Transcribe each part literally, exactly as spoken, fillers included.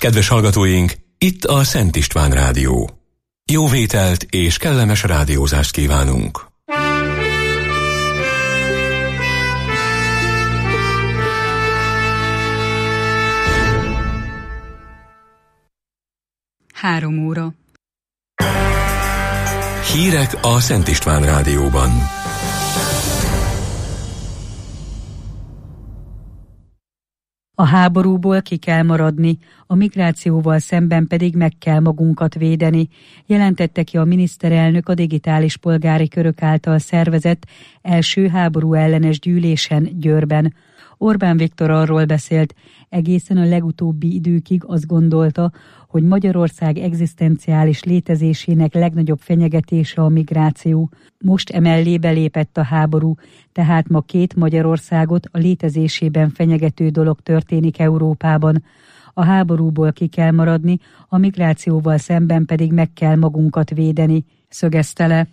Kedves hallgatóink, itt a Szent István Rádió. Jó vételt és kellemes rádiózást kívánunk! Három óra. Hírek a Szent István Rádióban. A háborúból ki kell maradni, a migrációval szemben pedig meg kell magunkat védeni, jelentette ki a miniszterelnök a digitális polgári körök által szervezett első háború ellenes gyűlésen Győrben. Orbán Viktor arról beszélt, egészen a legutóbbi időkig azt gondolta, hogy Magyarország egzisztenciális létezésének legnagyobb fenyegetése a migráció. Most emellé belépett a háború, tehát ma két Magyarországot a létezésében fenyegető dolog történik Európában. A háborúból ki kell maradni, a migrációval szemben pedig meg kell magunkat védeni, szögezte le.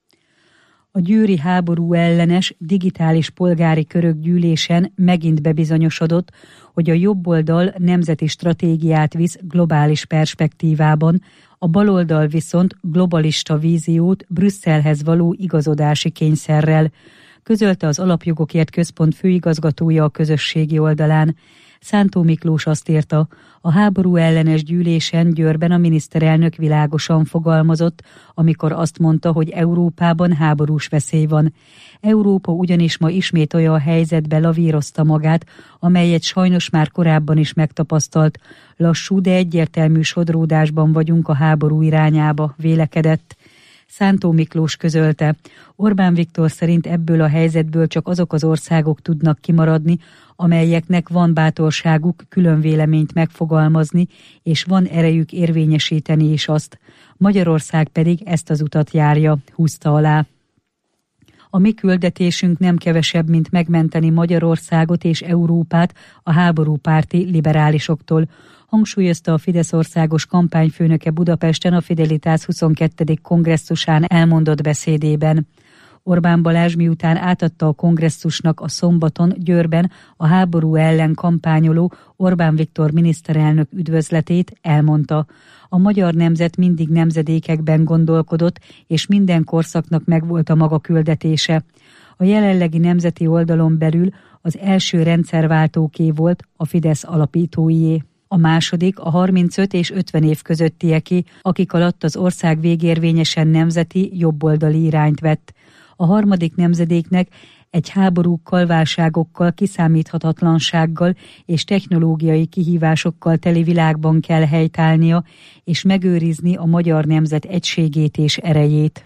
A győri háború ellenes digitális polgári körök gyűlésen megint bebizonyosodott, hogy a jobboldal nemzeti stratégiát visz globális perspektívában, a baloldal viszont globalista víziót Brüsszelhez való igazodási kényszerrel, közölte az Alapjogokért Központ főigazgatója a közösségi oldalán. Szántó Miklós azt írta, a háború ellenes gyűlésen Győrben a miniszterelnök világosan fogalmazott, amikor azt mondta, hogy Európában háborús veszély van. Európa ugyanis ma ismét olyan helyzetbe lavírozta magát, amelyet sajnos már korábban is megtapasztalt. Lassú, de egyértelmű sodródásban vagyunk a háború irányába, vélekedett. Szántó Miklós közölte, Orbán Viktor szerint ebből a helyzetből csak azok az országok tudnak kimaradni, amelyeknek van bátorságuk külön véleményt megfogalmazni, és van erejük érvényesíteni is azt. Magyarország pedig ezt az utat járja, húzta alá. A mi küldetésünk nem kevesebb, mint megmenteni Magyarországot és Európát a háborúpárti liberálisoktól, hangsúlyozta a Fidesz országos kampányfőnöke Budapesten a Fidelitás huszonkettedik kongresszusán elmondott beszédében. Orbán Balázs miután átadta a kongresszusnak a szombaton Győrben a háború ellen kampányoló Orbán Viktor miniszterelnök üdvözletét, elmondta. A magyar nemzet mindig nemzedékekben gondolkodott, és minden korszaknak megvolt a maga küldetése. A jelenlegi nemzeti oldalon belül az első rendszerváltóké volt a Fidesz alapítóié. A második a harmincöt és ötven év közöttieké, akik alatt az ország végérvényesen nemzeti, jobboldali irányt vett. A harmadik nemzedéknek egy háborúkkal, válságokkal, kiszámíthatatlansággal és technológiai kihívásokkal teli világban kell helytállnia, és megőrizni a magyar nemzet egységét és erejét.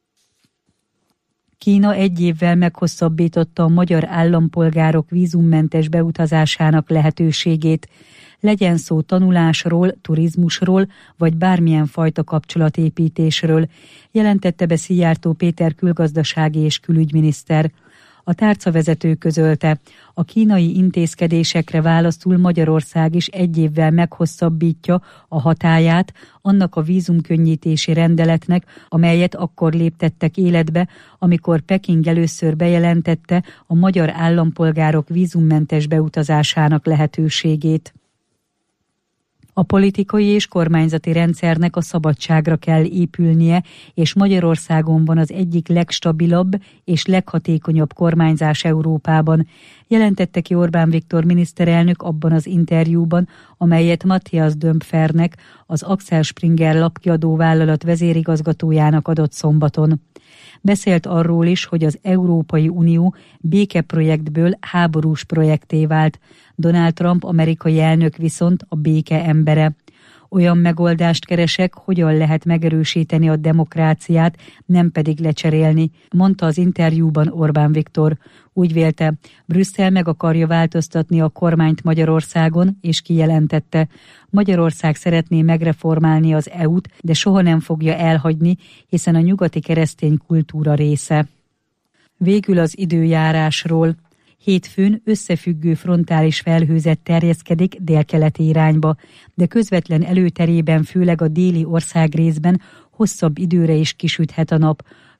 Kína egy évvel meghosszabbította a magyar állampolgárok vízummentes beutazásának lehetőségét. Legyen szó tanulásról, turizmusról, vagy bármilyen fajta kapcsolatépítésről, jelentette be Szijjártó Péter külgazdasági és külügyminiszter. A tárcavezető közölte, a kínai intézkedésekre válaszul Magyarország is egy évvel meghosszabbítja a hatályát annak a vízumkönnyítési rendeletnek, amelyet akkor léptettek életbe, amikor Peking először bejelentette a magyar állampolgárok vízummentes beutazásának lehetőségét. A politikai és kormányzati rendszernek a szabadságra kell épülnie, és Magyarországon van az egyik legstabilabb és leghatékonyabb kormányzás Európában, jelentette ki Orbán Viktor miniszterelnök abban az interjúban, amelyet Matthias Dömpfernek, az Axel Springer lapkiadó vállalat vezérigazgatójának adott szombaton. Beszélt arról is, hogy az Európai Unió békeprojektből háborús projekté vált. Donald Trump amerikai elnök viszont a béke embere. Olyan megoldást keresek, hogyan lehet megerősíteni a demokráciát, nem pedig lecserélni, mondta az interjúban Orbán Viktor. Úgy vélte, Brüsszel meg akarja változtatni a kormányt Magyarországon, és kijelentette, Magyarország szeretné megreformálni az é u-t, de soha nem fogja elhagyni, hiszen a nyugati keresztény kultúra része. Végül az időjárásról. Hétfőn összefüggő frontális felhőzet terjeszkedik délkeleti irányba, de közvetlen előterében, főleg a déli országrészben hosszabb időre is kisüthet a nap.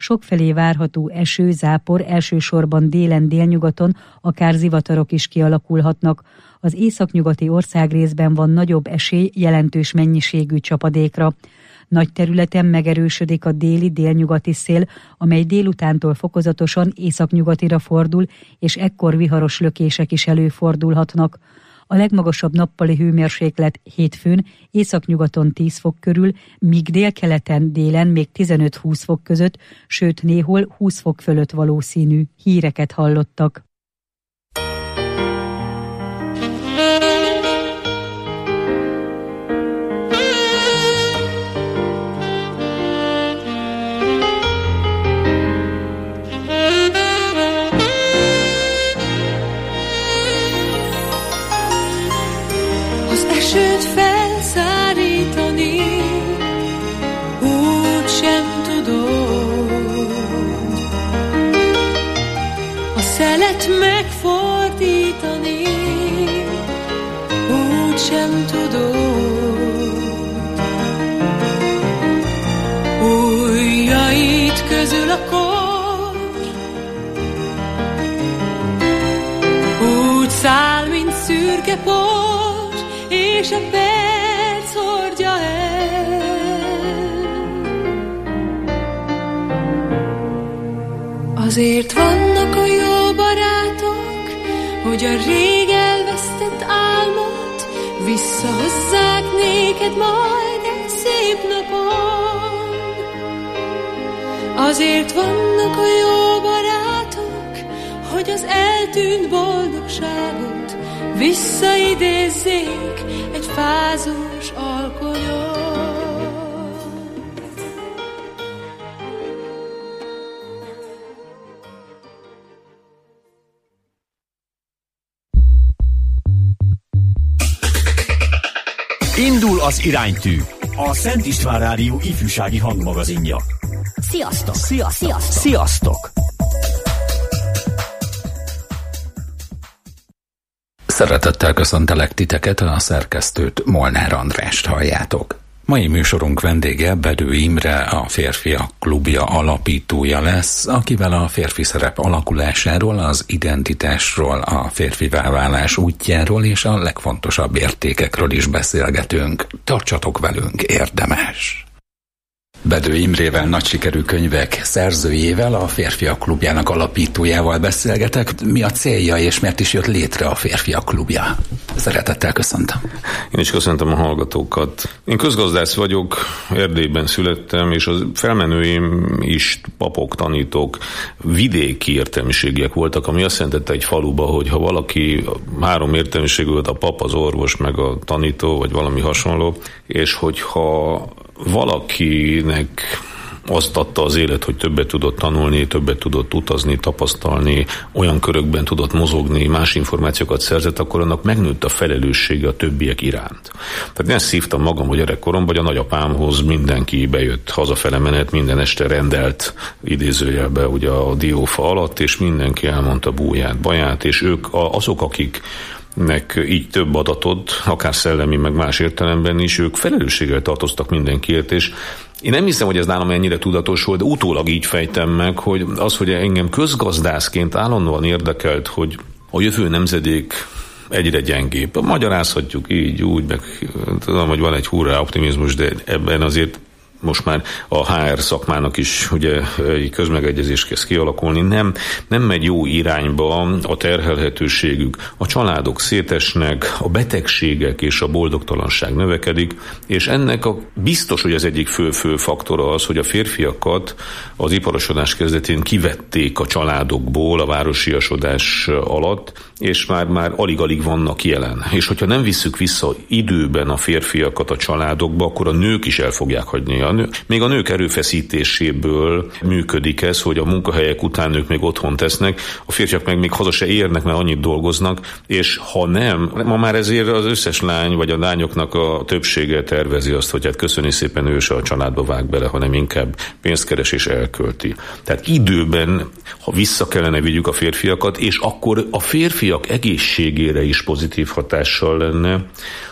Sokfelé várható eső, zápor, elsősorban délen, délnyugaton, akár zivatarok is kialakulhatnak. Az északnyugati országrészben van nagyobb esély jelentős mennyiségű csapadékra. Nagy területen megerősödik a déli-délnyugati szél, amely délutántól fokozatosan északnyugatira fordul, és ekkor viharos lökések is előfordulhatnak. A legmagasabb nappali hőmérséklet hétfőn északnyugaton tíz fok körül, míg délkeleten, délen még tizenöt-húsz fok között, sőt néhol húsz fok fölött valószínű. Híreket hallottak. Esőt felszárítani úgy sem tudod, a szelet megfordítani úgy sem tudod, ujjaid közül a kor úgy száll, mint szürke por, és a perc hordja el. Azért vannak a jó barátok, hogy a rég elvesztett álmot visszahozzák néked majd egy szép napon. Azért vannak a jó barátok, hogy az eltűnt boldogságot visszaidézzék egy fázós alkonyon. Indul az iránytű, a Szent István Rádió ifjúsági hangmagazinja. Sziasztok! Sziasztok! Sziasztok! Sziasztok! Szeretettel köszöntelek titeket, a szerkesztőt, Molnár Andrást halljátok. Mai műsorunk vendége Bedő Imre, a Férfiak Klubja alapítója lesz, akivel a férfi szerep alakulásáról, az identitásról, a férfivá válás útjáról és a legfontosabb értékekről is beszélgetünk. Tartsatok velünk, érdemes! Bedő Imrével, nagy sikerű könyvek szerzőjével, a Férfiak Klubjának alapítójával beszélgetek. Mi a célja és miért is jött létre a Férfiak Klubja? Szeretettel köszöntöm. Én is köszöntöm a hallgatókat. Én közgazdász vagyok, Erdélyben születtem, és az felmenőim is papok, tanítók, vidéki értelmiségiek voltak, ami azt jelentette egy faluba, hogy ha valaki három értelmiség volt, a pap, az orvos, meg a tanító, vagy valami hasonló, és hogyha valakinek azt adta az élet, hogy többet tudott tanulni, többet tudott utazni, tapasztalni, olyan körökben tudott mozogni, más információkat szerzett, akkor annak megnőtt a felelőssége a többiek iránt. Tehát én ezt szívtam magam, hogy gyerekkoromban, vagy a nagyapámhoz mindenki bejött hazafele menet, minden este rendelt idézőjelbe ugye a diófa alatt, és mindenki elmondta búját, baját, és ők azok, akik nek így több adatot, akár szellemi, meg más értelemben is, ők felelősséggel tartoztak mindenkiért, és én nem hiszem, hogy ez nálam ennyire tudatos volt, de utólag így fejtem meg, hogy az, hogy engem közgazdászként állandóan érdekelt, hogy a jövő nemzedék egyre gyengébb. Magyarázhatjuk így, úgy, meg tudom, hogy van egy hurrá optimizmus, de ebben azért most már a há er szakmának is ugye egy közmegegyezés kezd kialakulni, nem, nem megy jó irányba a terhelhetőségük, a családok szétesnek, a betegségek és a boldogtalanság növekedik, és ennek a biztos, hogy az egyik fő-fő faktora az, hogy a férfiakat az iparosodás kezdetén kivették a családokból a városiasodás alatt, és már, már alig-alig vannak jelen. És hogyha nem visszük vissza időben a férfiakat a családokba, akkor a nők is el fogják hagyni. A nő, még a nők erőfeszítéséből működik ez, hogy a munkahelyek után nők még otthon tesznek, a férfiak meg még haza se érnek, mert annyit dolgoznak, és ha nem, ma már ezért az összes lány, vagy a lányoknak a többsége tervezi azt, hogy hát köszöni szépen, ő se a családba vág bele, hanem inkább pénzt keres és elkölti. Tehát időben, ha vissza kellene vigyük a férfiakat, és akkor a férfiak egészségére is pozitív hatással lenne,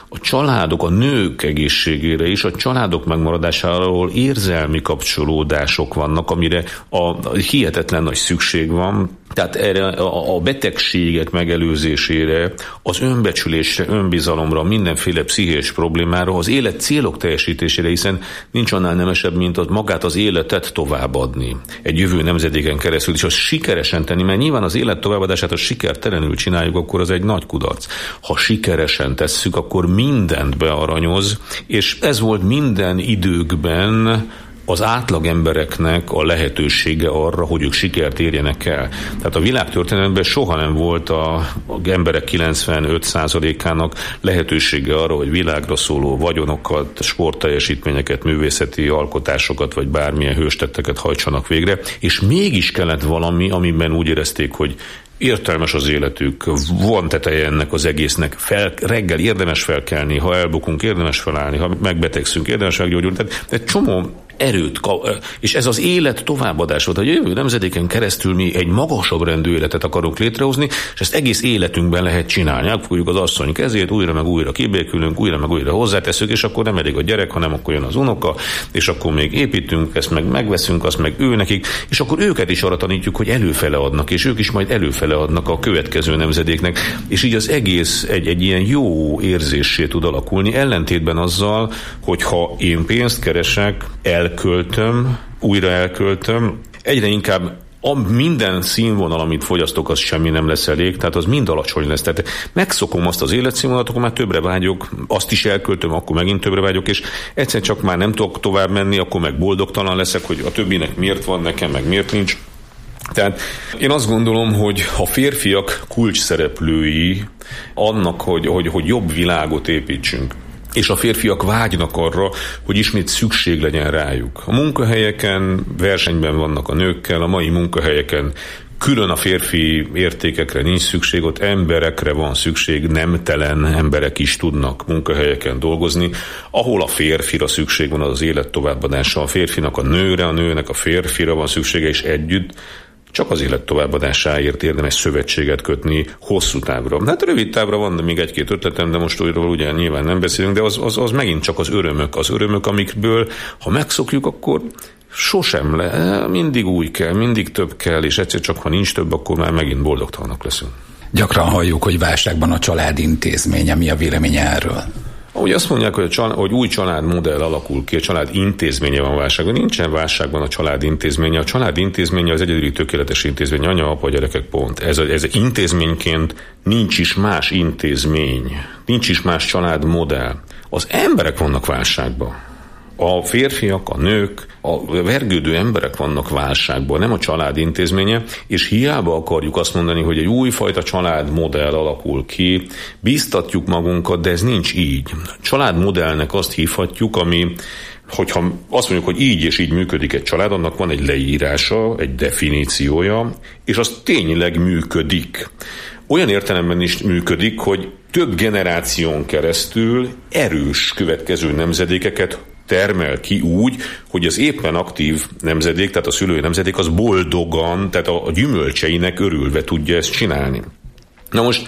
a családok, a nők egészségére is, a családok megmaradásáról érzelmi kapcsolódások vannak, amire a hihetetlen nagy szükség van. Tehát erre a betegségek megelőzésére, az önbecsülésre, önbizalomra, mindenféle pszichés problémára, az élet célok teljesítésére, hiszen nincs annál nemesebb, mint az magát az életet továbbadni. Egy jövő nemzedéken keresztül, és azt sikeresen tenni, mert nyilván az élet továbbadását, ha sikertelenül csináljuk, akkor az egy nagy kudarc. Ha sikeresen tesszük, akkor mindent bearanyoz, és ez volt minden időkben az átlag embereknek a lehetősége arra, hogy ők sikert érjenek el. Tehát a világtörténelemben soha nem volt az emberek kilencvenöt százalékának lehetősége arra, hogy világra szóló vagyonokat, sportteljesítményeket, művészeti alkotásokat, vagy bármilyen hőstetteket hajtsanak végre, és mégis kellett valami, amiben úgy érezték, hogy értelmes az életük, van teteje ennek az egésznek, fel, reggel érdemes felkelni, ha elbukunk, érdemes felállni, ha megbetegszünk, érdemes meggyógyulni. Tehát egy csomó erőt, és ez az élet továbbadás volt, hogy a jövő nemzedéken keresztül mi egy magasabb rendű életet akarunk létrehozni, és ezt egész életünkben lehet csinálni. Elfogjuk az asszony kezét, újra meg újra kibékülünk, újra meg újra hozzáteszünk, és akkor nem elég a gyerek, hanem akkor jön az unoka, és akkor még építünk, ezt meg megveszünk, azt meg ő nekik, és akkor őket is arra tanítjuk, hogy előfele adnak, és ők is majd előfele adnak a következő nemzedéknek, és így az egész egy, egy ilyen jó érzéssé tud alakulni, ellentétben azzal, hogyha én pénzt keresek, elköltöm, újra elköltöm, egyre inkább a minden színvonal, amit fogyasztok, az semmi nem lesz elég, tehát az mind alacsony lesz. Tehát megszokom azt az életszínvonalat, akkor már többre vágyok, azt is elköltöm, akkor megint többre vágyok, és egyszer csak már nem tudok tovább menni, akkor meg boldogtalan leszek, hogy a többinek miért van, nekem meg miért nincs. Tehát én azt gondolom, hogy a férfiak kulcs szereplői annak, hogy, hogy, hogy jobb világot építsünk. És a férfiak vágynak arra, hogy ismét szükség legyen rájuk. A munkahelyeken versenyben vannak a nőkkel, a mai munkahelyeken külön a férfi értékekre nincs szükség, ott emberekre van szükség, nemtelen emberek is tudnak munkahelyeken dolgozni. Ahol a férfira szükség van, az az élet továbbadása. A férfinak a nőre, a nőnek a férfira van szüksége, és együtt csak az élet továbbadásáért érdemes szövetséget kötni hosszú távra. Hát rövid távra van de még egy-két ötletem, de most újról ugye nyilván nem beszélünk, de az, az, az megint csak az örömök. Az örömök, amikből, ha megszokjuk, akkor sosem le, mindig új kell, mindig több kell, és egyszer csak, ha nincs több, akkor már megint boldogtalanak leszünk. Gyakran halljuk, hogy válságban a család intézménye. Mi a véleménye erről? Ahogy azt mondják, hogy, a család, hogy új családmodell alakul ki, a család intézménye van válságban. Nincsen válságban a család intézménye. A család intézménye az egyedüli tökéletes intézmény. Anya, apa, gyerekek, pont. Ez, ez intézményként nincs is más intézmény. Nincs is más családmodell. Az emberek vannak válságban. A férfiak, a nők, a vergődő emberek vannak válságban, nem a család intézménye, és hiába akarjuk azt mondani, hogy egy újfajta családmodell alakul ki, bíztatjuk magunkat, de ez nincs így. Családmodellnek azt hívhatjuk, ami, hogyha azt mondjuk, hogy így és így működik egy család, annak van egy leírása, egy definíciója, és az tényleg működik. Olyan értelemben is működik, hogy több generáción keresztül erős következő nemzedékeket termel ki úgy, hogy az éppen aktív nemzedék, tehát a szülői nemzedék az boldogan, tehát a gyümölcseinek örülve tudja ezt csinálni. Na most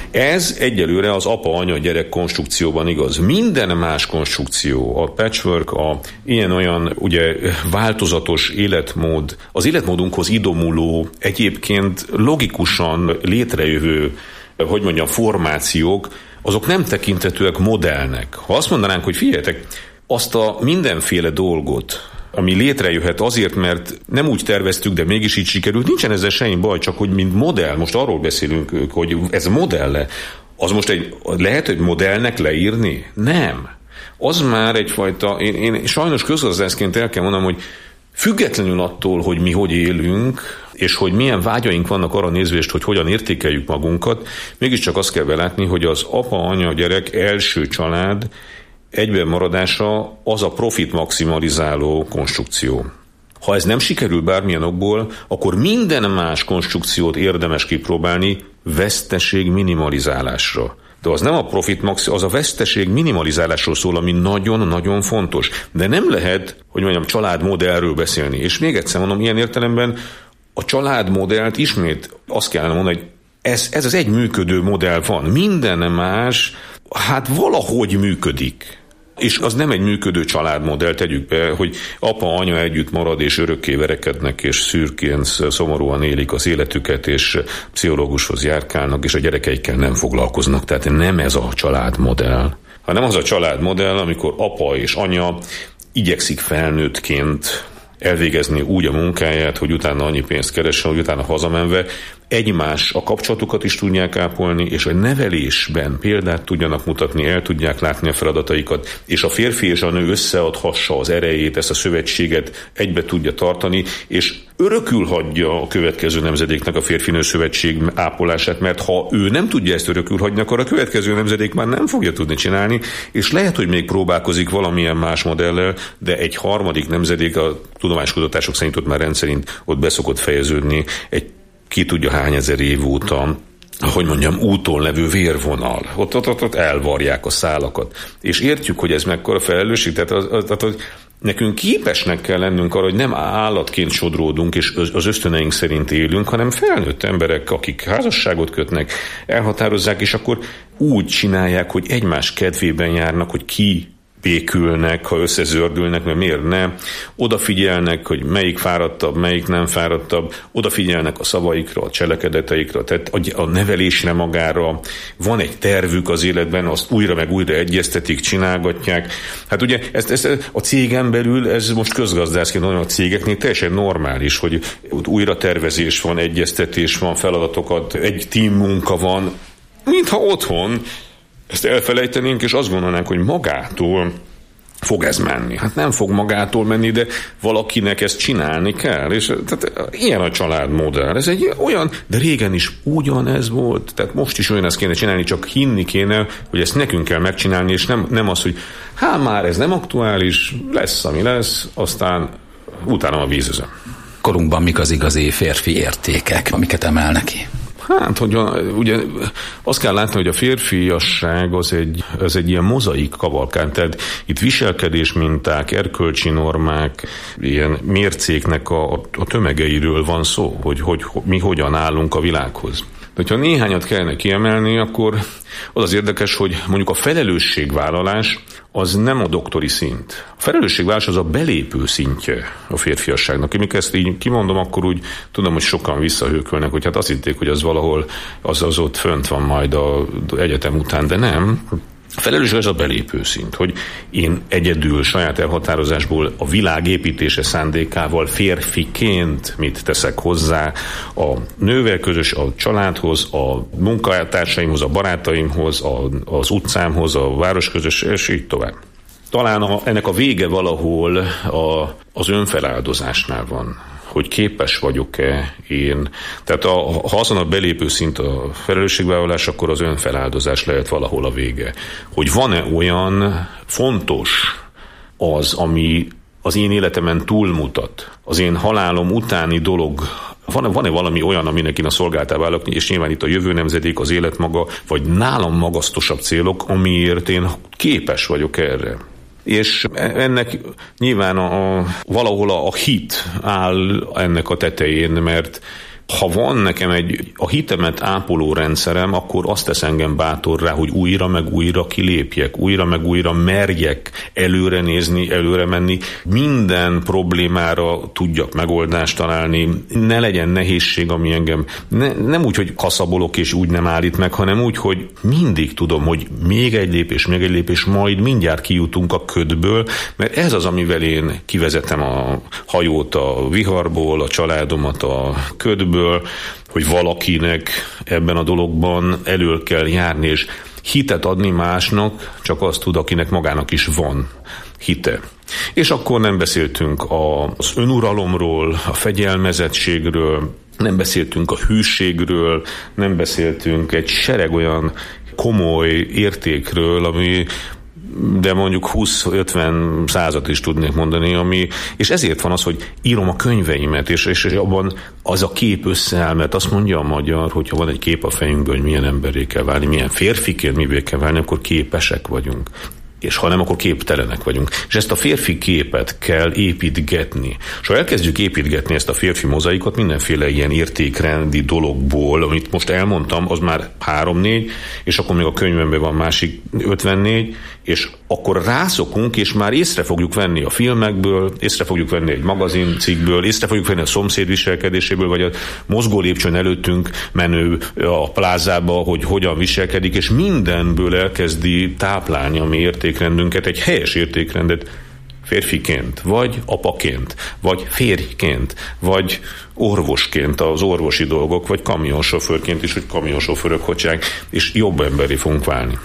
ez egyelőre az apa-anya-gyerek konstrukcióban igaz. Minden más konstrukció, a patchwork, a ilyen-olyan ugye változatos életmód, az életmódunkhoz idomuló, egyébként logikusan létrejövő, hogy mondjam, formációk, azok nem tekintetőek modellnek. Ha azt mondanánk, hogy figyeljetek, azt a mindenféle dolgot, ami létrejöhet azért, mert nem úgy terveztük, de mégis így sikerült, nincsen ezzel semmi baj, csak hogy mint modell, most arról beszélünk, hogy ez modell-e, az most egy, lehet egy modellnek leírni? Nem. Az már egyfajta, én, én sajnos közgazdászként el kell mondanom, hogy függetlenül attól, hogy mi hogy élünk, és hogy milyen vágyaink vannak arra nézvést, hogy hogyan értékeljük magunkat, mégiscsak azt kell belátni, hogy az apa, anya, gyerek első család egyben maradása az a profit maximalizáló konstrukció. Ha ez nem sikerül bármilyen okból, akkor minden más konstrukciót érdemes kipróbálni veszteség minimalizálásra. De az nem a profit maxi, az a veszteség minimalizálásról szól, ami nagyon-nagyon fontos. De nem lehet, hogy mondjam, családmodellről beszélni. És még egyszer mondom, ilyen értelemben a családmodellt ismét azt kellene mondani, hogy ez, ez az egy működő modell van. Minden más hát valahogy működik. És az nem egy működő családmodell, tegyük be, hogy apa, anya együtt marad, és örökké verekednek, és szürkén, szomorúan élik az életüket, és pszichológushoz járkálnak, és a gyerekeikkel nem foglalkoznak. Tehát nem ez a családmodell, hanem az a családmodell, amikor apa és anya igyekszik felnőttként elvégezni úgy a munkáját, hogy utána annyi pénzt keressen, hogy utána hazamenve egymás a kapcsolatokat is tudják ápolni, és a nevelésben példát tudjanak mutatni, el tudják látni a feladataikat, és a férfi és a nő összeadhassa az erejét, ezt a szövetséget egybe tudja tartani, és örökül hagyja a következő nemzedéknek a férfi-nő szövetség ápolását, mert ha ő nem tudja ezt örökül hagyni, akkor a következő nemzedék már nem fogja tudni csinálni, és lehet, hogy még próbálkozik valamilyen más modellel, de egy harmadik nemzedék, a tudományos kutatások szerint ott már rendszerint ott beszokott fejeződni egy ki tudja hány ezer év óta, hogy mondjam, úton levő vérvonal. Ott, ott, ott, ott elvarják a szálakat. És értjük, hogy ez mekkora felelősség, tehát az, az, az, az, nekünk képesnek kell lennünk arra, hogy nem állatként sodródunk, és az ösztöneink szerint élünk, hanem felnőtt emberek, akik házasságot kötnek, elhatározzák, és akkor úgy csinálják, hogy egymás kedvében járnak, hogy ki békülnek, ha összezördülnek, mert miért ne? Odafigyelnek, hogy melyik fáradtabb, melyik nem fáradtabb, odafigyelnek a szavaikra, a cselekedeteikre, tehát a nevelésre magára. Van egy tervük az életben, azt újra meg újra egyeztetik, csinálgatják. Hát ugye ezt, ezt a cégen belül, ez most közgazdászként mondom, a cégeknél teljesen normális, hogy újra tervezés van, egyeztetés van, feladatokat, egy team munka van, mintha otthon ezt elfelejtenénk, és azt gondolnánk, hogy magától fog ez menni. Hát nem fog magától menni, de valakinek ezt csinálni kell. És tehát ilyen a családmodell. Ez egy olyan, de régen is ugyanez volt. Tehát most is olyan ezt kéne csinálni, csak hinni kéne, hogy ezt nekünk kell megcsinálni, és nem, nem az, hogy hát már ez nem aktuális, lesz, ami lesz, aztán utána a vízözöm. Korunkban mik az igazi férfi értékek, amiket emelnek ki? Hát, hogy a, ugye azt kell látni, hogy a férfiasság az egy, az egy ilyen mozaik kavalkány, tehát itt viselkedés minták, erkölcsi normák, ilyen mércéknek a, a tömegeiről van szó, hogy, hogy, hogy mi hogyan állunk a világhoz. De hogyha néhányat kellene kiemelni, akkor az az érdekes, hogy mondjuk a felelősségvállalás az nem a doktori szint. A felelősségvállalás az a belépő szintje a férfiasságnak. Én mikor ezt így kimondom, akkor úgy tudom, hogy sokan visszahőkölnek, hogy hát azt hitték, hogy az valahol az, az ott fönt van majd az egyetem után, de nem. A felelősség az a belépő szint, hogy én egyedül saját elhatározásból a világ építése szándékával férfiként mit teszek hozzá a nővel közös, a családhoz, a munkatársaimhoz, a barátaimhoz, a, az utcámhoz, a városközös, és így tovább. Talán a, ennek a vége valahol a, az önfeláldozásnál van, hogy képes vagyok-e én. Tehát a, ha azon a belépő szint a felelősségvállalás, akkor az önfeláldozás lehet valahol a vége. Hogy van-e olyan fontos az, ami az én életemen túlmutat, az én halálom utáni dolog, van-e, van-e valami olyan, aminek én a szolgáltába állok, és nyilván itt a jövő nemzedék, az élet maga, vagy nálam magasztosabb célok, amiért én képes vagyok erre. És ennek nyilván a, a, valahol a, a hit áll ennek a tetején, mert ha van nekem egy a hitemet ápoló rendszerem, akkor azt tesz engem bátorrá, hogy újra meg újra kilépjek, újra meg újra merjek előre nézni, előre menni, minden problémára tudjak megoldást találni, ne legyen nehézség, ami engem ne, nem úgy, hogy kaszabolok és úgy nem állít meg, hanem úgy, hogy mindig tudom, hogy még egy lépés, még egy lépés, majd mindjárt kijutunk a ködből, mert ez az, amivel én kivezetem a hajót a viharból, a családomat a ködből, hogy valakinek ebben a dologban elől kell járni, és hitet adni másnak csak azt tud, akinek magának is van hite. És akkor nem beszéltünk az önuralomról, a fegyelmezettségről, nem beszéltünk a hűségről, nem beszéltünk egy sereg olyan komoly értékről, ami de mondjuk húsz-ötven százat is tudnék mondani, ami, és ezért van az, hogy írom a könyveimet, és, és abban az a kép összeáll, mert azt mondja a magyar, hogyha van egy kép a fejünkből, hogy milyen emberré kell válni, milyen férfiként mivé kell válni, akkor képesek vagyunk. és ha nem, akkor képtelenek vagyunk. És ezt a férfi képet kell építgetni. És ha elkezdjük építgetni ezt a férfi mozaikot mindenféle ilyen értékrendi dologból, amit most elmondtam, az már három-négy, és akkor még a könyvemben van másik ötvennégy, és akkor rászokunk, és már észre fogjuk venni a filmekből, észre fogjuk venni egy magazincikkből, észre fogjuk venni a szomszéd viselkedéséből, vagy a mozgó lépcsőn előttünk menő a plázába, hogy hogyan viselkedik, és mindenből elkezdi táplálni a mi értékrendünket, egy helyes értékrendet férfiként, vagy apaként, vagy férjként, vagy orvosként az orvosi dolgok, vagy kamionsofőrként is, hogy kamionsofőrök hogyság, és jobb emberi fogunk válni.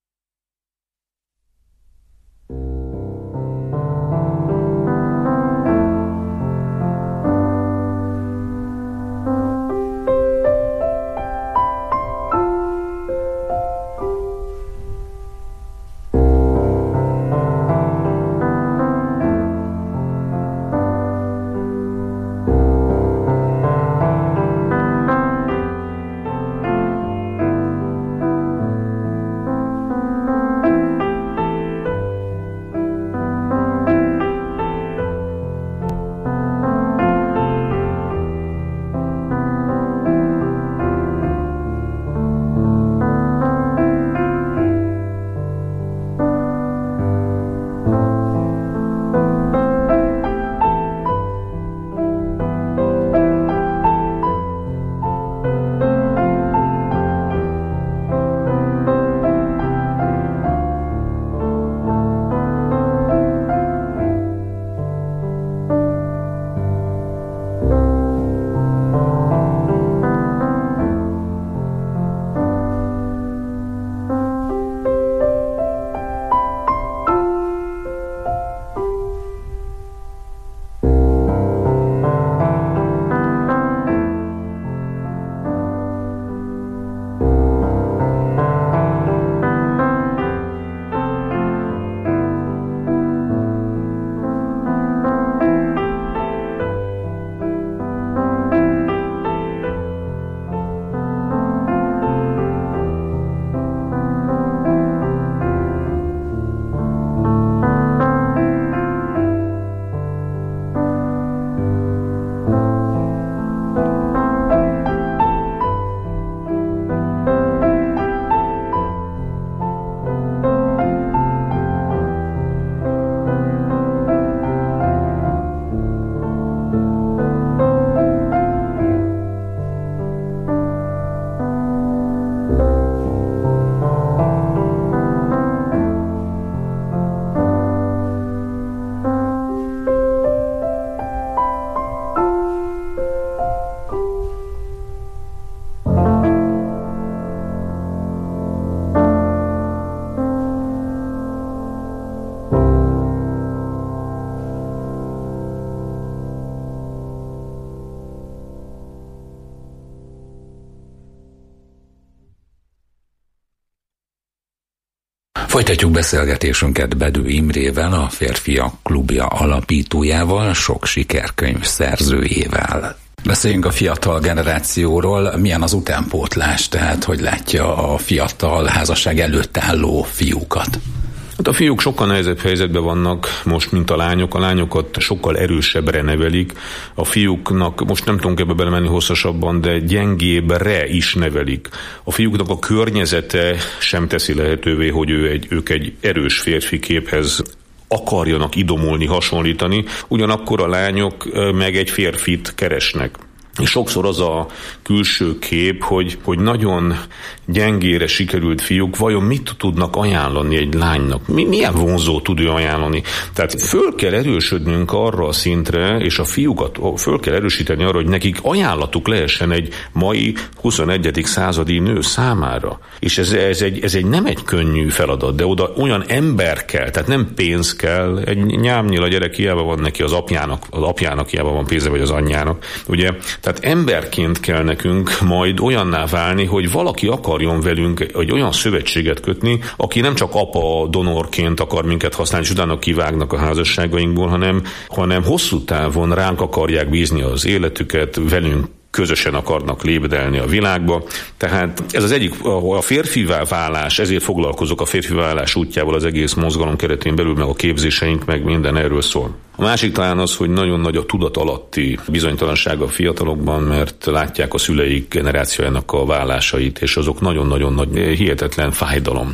Folytatjuk beszélgetésünket Bedő Imrével, a Férfiak Klubja alapítójával, sok sikerkönyv szerzőjével. Beszéljünk a fiatal generációról, milyen az utánpótlás, tehát hogy látja a fiatal házasság előtt álló fiúkat? Hát a fiúk sokkal nehezebb helyzetben vannak most, mint a lányok. A lányokat sokkal erősebbre nevelik. A fiúknak, most nem tudunk ebbe belemenni hosszasabban, de gyengébbre is nevelik. A fiúknak a környezete sem teszi lehetővé, hogy ő egy, ők egy erős férfi képhez akarjanak idomulni, hasonlítani. Ugyanakkor a lányok meg egy férfit keresnek. És sokszor az a külső kép, hogy, hogy nagyon gyengére sikerült fiúk vajon mit tudnak ajánlani egy lánynak? Mi, milyen vonzó tud ő ajánlani? Tehát föl kell erősödnünk arra a szintre, és a fiúkat föl kell erősíteni arra, hogy nekik ajánlatuk lehessen egy mai huszonegyedik századi nő számára. És ez, ez, egy, ez egy nem egy könnyű feladat, de oda olyan ember kell, tehát nem pénz kell. Egy nyámnyil a gyerek hiába van neki az apjának, az apjának hiába van pénze, vagy az anyjának. Ugye? Tehát emberként kell nekünk majd olyanná válni, hogy valaki akarjon velünk egy olyan szövetséget kötni, aki nem csak apa donorként akar minket használni, és utána kivágnak a házasságainkból, hanem, hanem hosszú távon ránk akarják bízni az életüket, velünk közösen akarnak lépdelni a világba. Tehát ez az egyik, a férfivá válás, ezért foglalkozok a férfi válás útjával az egész mozgalom keretén belül, meg a képzéseink, meg minden erről szól. A másik talán az, hogy nagyon nagy a tudat alatti bizonytalanság a fiatalokban, mert látják a szüleik generációjának a válásait, és azok nagyon-nagyon nagy, hihetetlen fájdalom.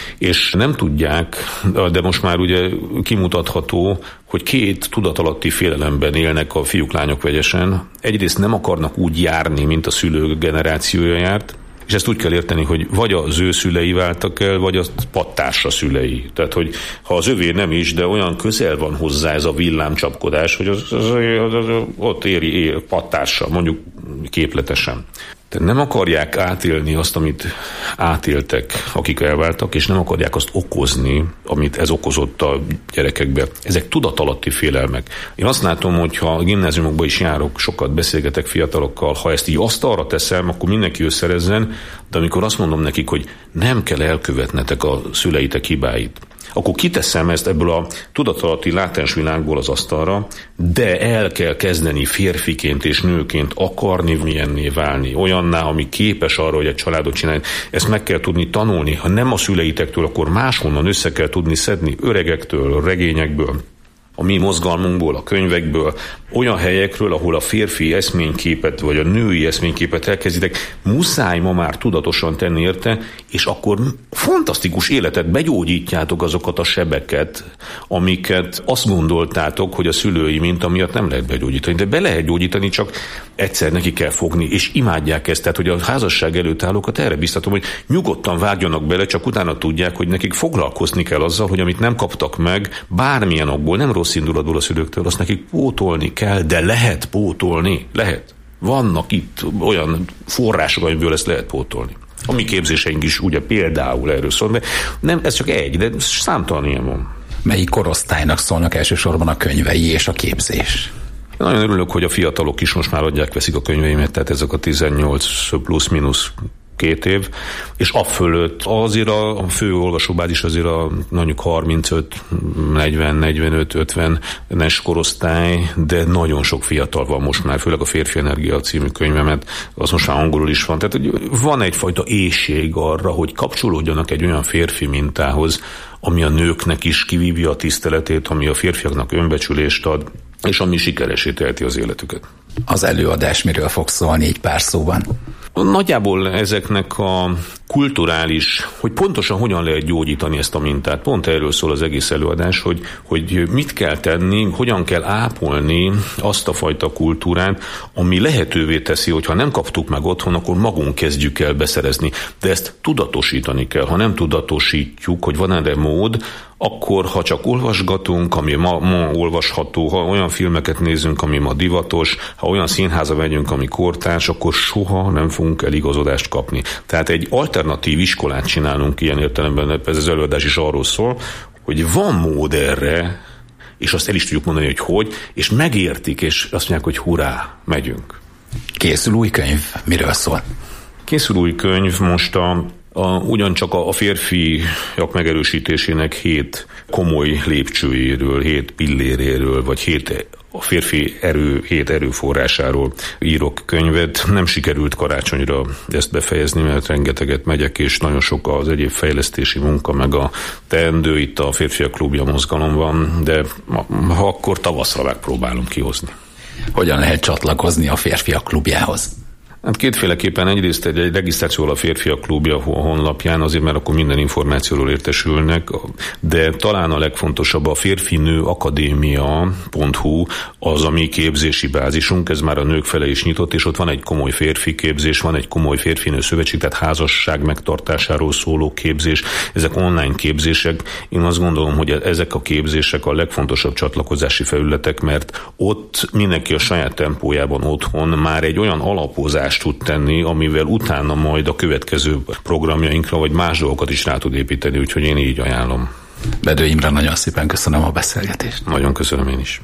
És nem tudják, de most már ugye kimutatható, hogy két tudatalatti félelemben élnek a fiúk-lányok vegyesen. Egyrészt nem akarnak úgy járni, mint a szülők generációja járt, és ezt úgy kell érteni, hogy vagy az ő szülei váltak el, vagy a pattársa szülei. Tehát, hogy ha az övé nem is, de olyan közel van hozzá ez a villámcsapkodás, hogy az, az, az, az, az ott éri ér, pattársa, mondjuk képletesen. Tehát nem akarják átélni azt, amit átéltek, akik elváltak, és nem akarják azt okozni, amit ez okozott a gyerekekbe. Ezek tudatalatti félelmek. Én azt látom, hogy ha a gimnáziumokba is járok, sokat beszélgetek fiatalokkal, ha ezt így asztalra teszem, akkor mindenki összerezzen, de amikor azt mondom nekik, hogy nem kell elkövetnetek a szüleitek hibáit, akkor kiteszem ezt ebből a tudatalatti látens világból az asztalra, de el kell kezdeni férfiként és nőként akarni milyenné válni, olyanná, ami képes arra, hogy egy családot csinálni. Ezt meg kell tudni tanulni. Ha nem a szüleitektől, akkor máshonnan össze kell tudni szedni, öregektől, regényekből, a mi mozgalmunkból, a könyvekből, olyan helyekről, ahol a férfi eszményképet, vagy a női eszményképet elkezditek, muszáj ma már tudatosan tenni érte, és akkor fantasztikus életet begyógyítjátok azokat a sebeket, amiket azt gondoltátok, hogy a szülői minta miatt nem lehet begyógyítani. De be lehet gyógyítani, csak egyszer neki kell fogni, és imádják ezt. Tehát, hogy a házasság előtt állókat erre biztatom, hogy nyugodtan vágjanak bele, csak utána tudják, hogy nekik foglalkozni kell azzal, hogy amit nem kaptak meg, bármilyen okból, nem rossz indulatból a szülőktől, azt nekik pótolni kell, de lehet pótolni, lehet. Vannak itt olyan források, amiből ezt lehet pótolni. A mi képzéseink is ugye például erről szól, de nem, ez csak egy, de számtalan ilyen van. Melyik korosztálynak szólnak elsősorban a könyvei és a képzés? Én nagyon örülök, hogy a fiatalok is most már adják, veszik a könyveimet, tehát ezek a tizennyolc plusz-minusz két év, és afölött azért a fő olvasóbázis azért a mondjuk harmincöt, negyven, negyvenöt, ötvenes korosztály, de nagyon sok fiatal van most már, főleg a Férfi Energia című könyvemet, az most már angolul is van. Tehát hogy van egyfajta éhség arra, hogy kapcsolódjanak egy olyan férfi mintához, ami a nőknek is kivívja a tiszteletét, ami a férfiaknak önbecsülést ad, és ami sikeresé teheti az életüket. Az előadás miről fog szólni egy pár szóban? Nagyjából ezeknek a kulturális, hogy pontosan hogyan lehet gyógyítani ezt a mintát. Pont erről szól az egész előadás, hogy, hogy mit kell tenni, hogyan kell ápolni azt a fajta kultúrát, ami lehetővé teszi, hogy ha nem kaptuk meg otthon, akkor magunk kezdjük el beszerezni. De ezt tudatosítani kell. Ha nem tudatosítjuk, hogy van erre mód, akkor ha csak olvasgatunk, ami ma, ma olvasható, ha olyan filmeket nézünk, ami ma divatos, ha olyan színháza megyünk, ami kortárs, akkor soha nem fogunk eligazodást kapni. Tehát egy alternatív iskolát csinálunk ilyen értelemben, ez az előadás is arról szól, hogy van mód erre, és azt el is tudjuk mondani, hogy hogy, és megértik, és azt mondják, hogy hurrá, megyünk. Készül új könyv, miről szól? Készül új könyv most a A, ugyancsak a, a férfiak megerősítésének hét komoly lépcsőjéről, hét pilléréről, vagy hét a férfi erő, hét erőforrásáról írok könyvet. Nem sikerült karácsonyra ezt befejezni, mert rengeteget megyek, és nagyon sok az egyéb fejlesztési munka, meg a teendő itt a Férfiak Klubja mozgalom van, de ha akkor tavaszra megpróbálom kihozni. Hogyan lehet csatlakozni a Férfiak Klubjához? Hát kétféleképpen, egyrészt egy, egy regisztrációval a Férfiak Klubja honlapján, azért mert akkor minden információról értesülnek, de talán a legfontosabb a férfinő akadémia pont hu az a mi képzési bázisunk, ez már a nők fele is nyitott, és ott van egy komoly férfi képzés, van egy komoly férfinő szövetség, tehát házasság megtartásáról szóló képzés, ezek online képzések. Én azt gondolom, hogy ezek a képzések a legfontosabb csatlakozási felületek, mert ott mindenki a saját tempójában otthon már egy olyan alapozás tud tenni, amivel utána majd a következő programjainkra, vagy más dolgokat is rá tud építeni, úgyhogy én így ajánlom. Bedő Imre, nagyon szépen köszönöm a beszélgetést. Nagyon köszönöm én is.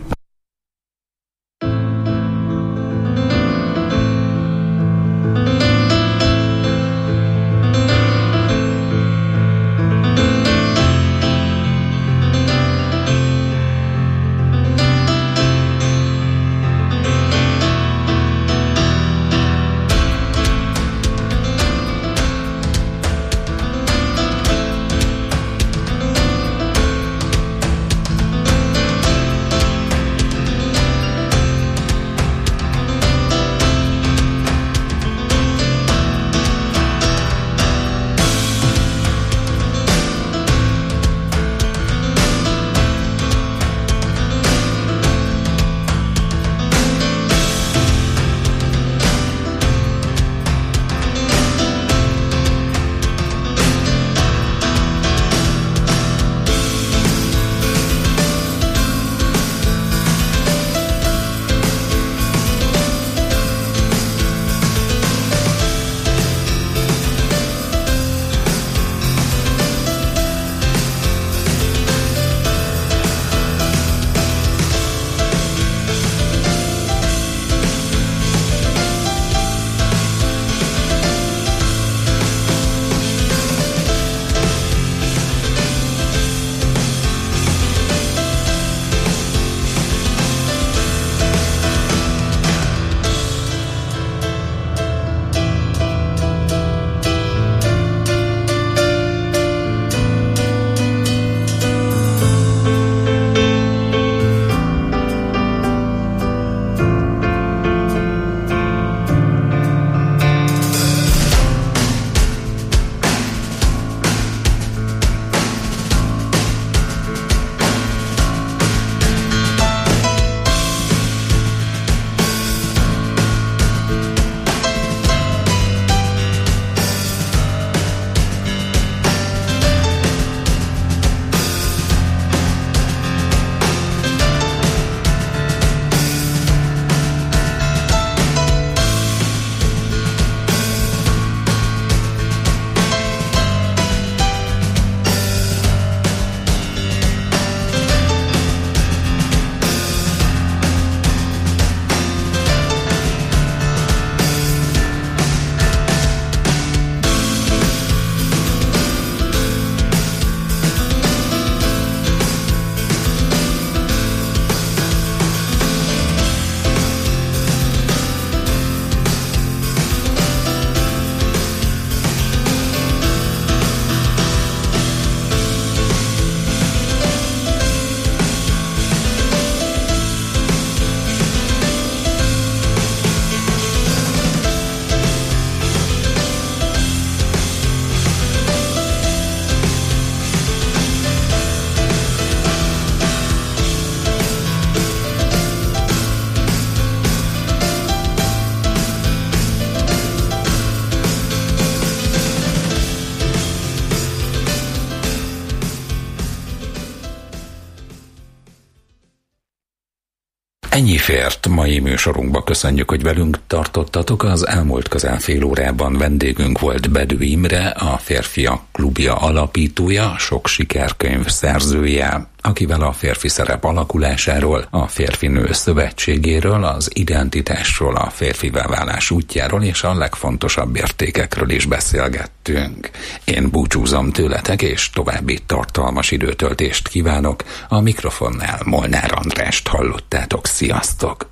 Ennyi fért mai műsorunkba, köszönjük, hogy velünk tartottatok. Az elmúlt közel fél órában vendégünk volt Bedő Imre, a Férfiak Klubja alapítója, sok sikerkönyv szerzője, akivel a férfi szerep alakulásáról, a férfinő szövetségéről, az identitásról, a férfivá válás útjáról és a legfontosabb értékekről is beszélgettünk. Én búcsúzom tőletek, és további tartalmas időtöltést kívánok. A mikrofonnál Molnár Andrást hallottátok. Sziasztok!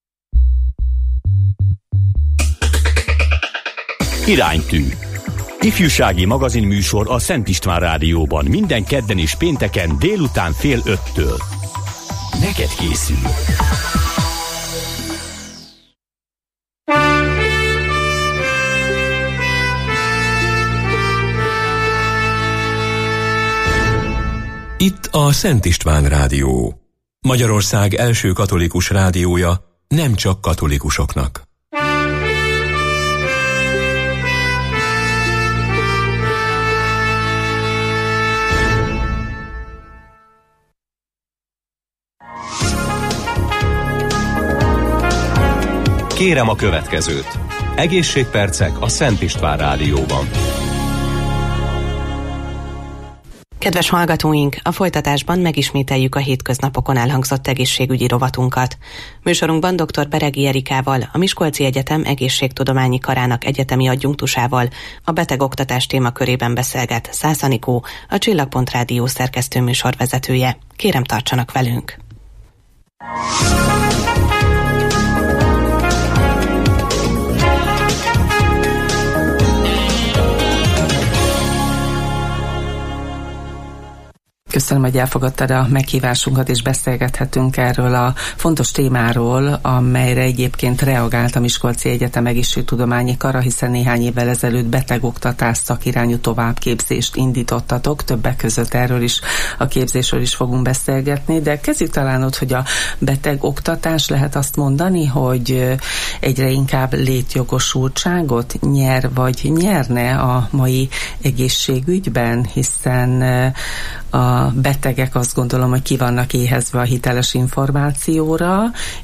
Iránytű. Ifjúsági magazinműsor a Szent István Rádióban minden kedden és pénteken délután fél öttől. Neked készül. Itt a Szent István Rádió. Magyarország első katolikus rádiója, nem csak katolikusoknak. Kérem a következőt. Egészségpercek a Szent István Rádióban. Kedves hallgatóink, a folytatásban megismételjük a hétköznapokon elhangzott egészségügyi rovatunkat. Műsorunkban dr. Beregi Erikával, a Miskolci Egyetem Egészségtudományi Karának egyetemi adjunktusával a betegoktatás témakörében beszélget Szász Anikó, a Csillagpont Rádió szerkesztő műsorvezetője. Kérem, tartsanak velünk! Köszönöm, hogy elfogadtad a meghívásunkat, és beszélgethetünk erről a fontos témáról, amelyre egyébként reagált a Miskolci Egyetem Egészségtudományi Kara, hiszen néhány évvel ezelőtt betegoktatás szakirányú továbbképzést indítottatok, többek között erről is, a képzésről is fogunk beszélgetni, de kezdjük talán ott, hogy a betegoktatás, lehet azt mondani, hogy egyre inkább létjogosultságot nyer, vagy nyerne a mai egészségügyben, hiszen a betegek azt gondolom, hogy ki vannak éhezve a hiteles információra,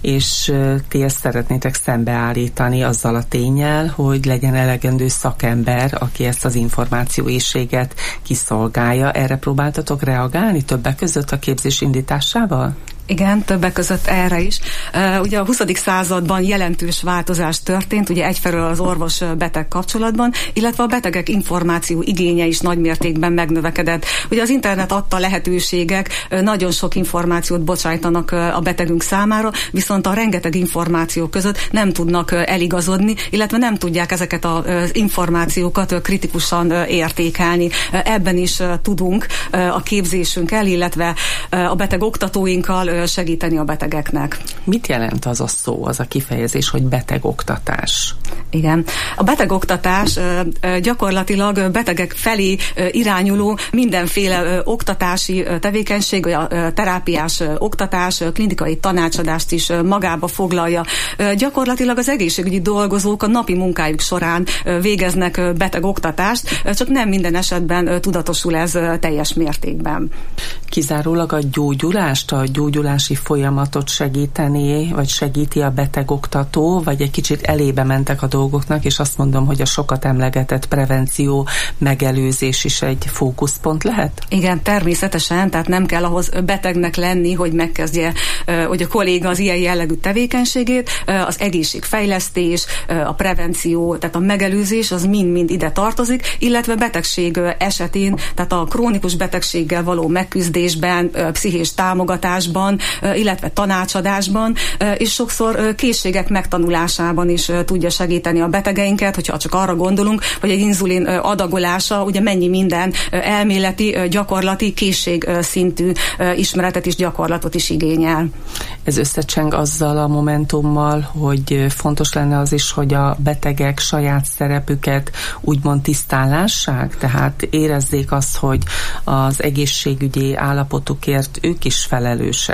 és ti ezt szeretnétek szembeállítani azzal a ténnyel, hogy legyen elegendő szakember, aki ezt az információéhséget kiszolgálja. Erre próbáltatok reagálni többek között a képzés indításával? Igen, többek között erre is. Uh, ugye a huszadik században jelentős változás történt, ugye egyfelől az orvos-beteg kapcsolatban, illetve a betegek információ igénye is nagy mértékben megnövekedett. Ugye az internet adta lehetőségek uh, nagyon sok információt bocsájtanak uh, a betegünk számára, viszont a rengeteg információ között nem tudnak uh, eligazodni, illetve nem tudják ezeket az uh, információkat uh, kritikusan uh, értékelni. Uh, ebben is uh, tudunk uh, a képzésünkkel, illetve uh, a beteg oktatóinkkal segíteni a betegeknek. Mit jelent az a szó, az a kifejezés, hogy betegoktatás? Igen. A betegoktatás gyakorlatilag betegek felé irányuló mindenféle oktatási tevékenység, a terápiás oktatás, klinikai tanácsadást is magába foglalja. Gyakorlatilag az egészségügyi dolgozók a napi munkájuk során végeznek betegoktatást, csak nem minden esetben tudatosul ez teljes mértékben. Kizárólag a gyógyulást, a gyógyulási folyamatot segíteni, vagy segíti a betegoktató, vagy egy kicsit elébe mentek a dolgoknak, és azt mondom, hogy a sokat emlegetett prevenció, megelőzés is egy fókuszpont lehet? Igen, természetesen, tehát nem kell ahhoz betegnek lenni, hogy megkezdje, hogy a kolléga az ilyen jellegű tevékenységét, az egészségfejlesztés, a prevenció, tehát a megelőzés, az mind-mind ide tartozik, illetve betegség esetén, tehát a krónikus betegséggel való megküzdésben, pszichés támogatásban, illetve tanácsadásban, és sokszor készségek megtanulásában is tudja segíteni a betegeinket, hogyha csak arra gondolunk, hogy egy inzulin adagolása ugye mennyi minden elméleti, gyakorlati, készség szintű ismeretet és gyakorlatot is igényel. Ez összecseng azzal a momentummal, hogy fontos lenne az is, hogy a betegek saját szerepüket úgymond tisztán lássák, tehát érezzék azt, hogy az egészségügyi állapotukért ők is felelősek.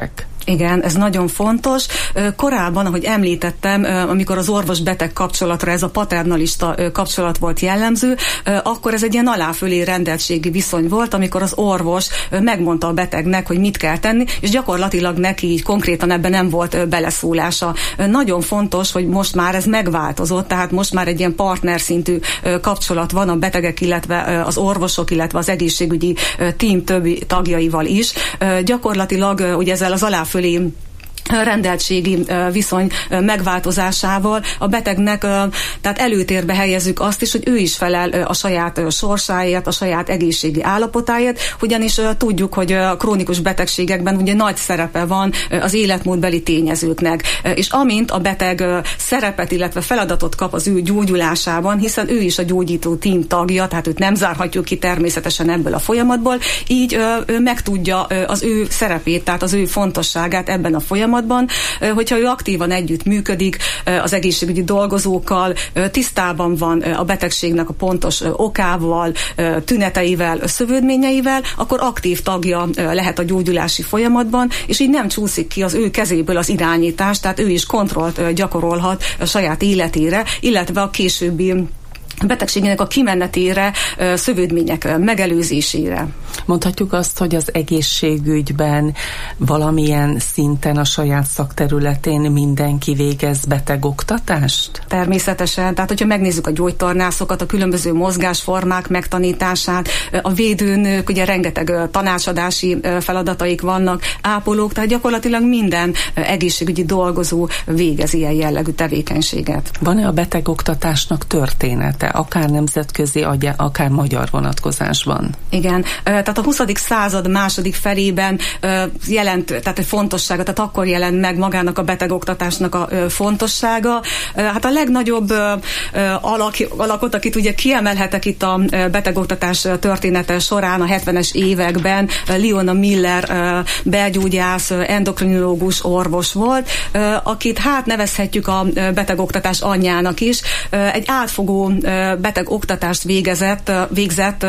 Igen, ez nagyon fontos. Korábban, ahogy említettem, amikor az orvos-beteg kapcsolatra ez a paternalista kapcsolat volt jellemző, akkor ez egy ilyen alá-fölé rendeltségi viszony volt, amikor az orvos megmondta a betegnek, hogy mit kell tenni, és gyakorlatilag neki így konkrétan ebben nem volt beleszólása. Nagyon fontos, hogy most már ez megváltozott, tehát most már egy ilyen partnerszintű kapcsolat van a betegek, illetve az orvosok, illetve az egészségügyi tím többi tagjaival is. Gyakorlatilag ugye ezzel az aláfölé rendeltségi viszony megváltozásával a betegnek, tehát előtérbe helyezzük azt is, hogy ő is felel a saját sorsáért, a saját egészségi állapotáért, ugyanis tudjuk, hogy a krónikus betegségekben ugye nagy szerepe van az életmódbeli tényezőknek, és amint a beteg szerepet, illetve feladatot kap az ő gyógyulásában, hiszen ő is a gyógyító tím tagja, tehát őt nem zárhatjuk ki természetesen ebből a folyamatból, így ő megtudja az ő szerepét, tehát az ő fontosságát ebben a folyamatban, hogyha ő aktívan együtt működik az egészségügyi dolgozókkal, tisztában van a betegségnek a pontos okával, tüneteivel, szövődményeivel, akkor aktív tagja lehet a gyógyulási folyamatban, és így nem csúszik ki az ő kezéből az irányítás, tehát ő is kontrollt gyakorolhat a saját életére, illetve a későbbi betegségének a kimenetére, szövődmények megelőzésére. Mondhatjuk azt, hogy az egészségügyben valamilyen szinten a saját szakterületén mindenki végez betegoktatást? Természetesen. Tehát, hogyha megnézzük a gyógytornászokat, a különböző mozgásformák megtanítását, a védőnők, ugye rengeteg tanácsadási feladataik vannak, ápolók, tehát gyakorlatilag minden egészségügyi dolgozó végez ilyen jellegű tevékenységet. Van-e a betegoktatásnak története? Akár nemzetközi, akár magyar vonatkozásban. Igen, tehát a huszadik század második felében jelent, tehát a fontossága, tehát akkor jelent meg magának a betegoktatásnak a fontossága. Hát a legnagyobb alak, alakot, akit ugye kiemelhetek itt a betegoktatás története során a hetvenes években, Leona Miller belgyógyász, endokrinológus orvos volt, akit hát nevezhetjük a betegoktatás anyjának is. Egy átfogó beteg oktatást végezett, végzett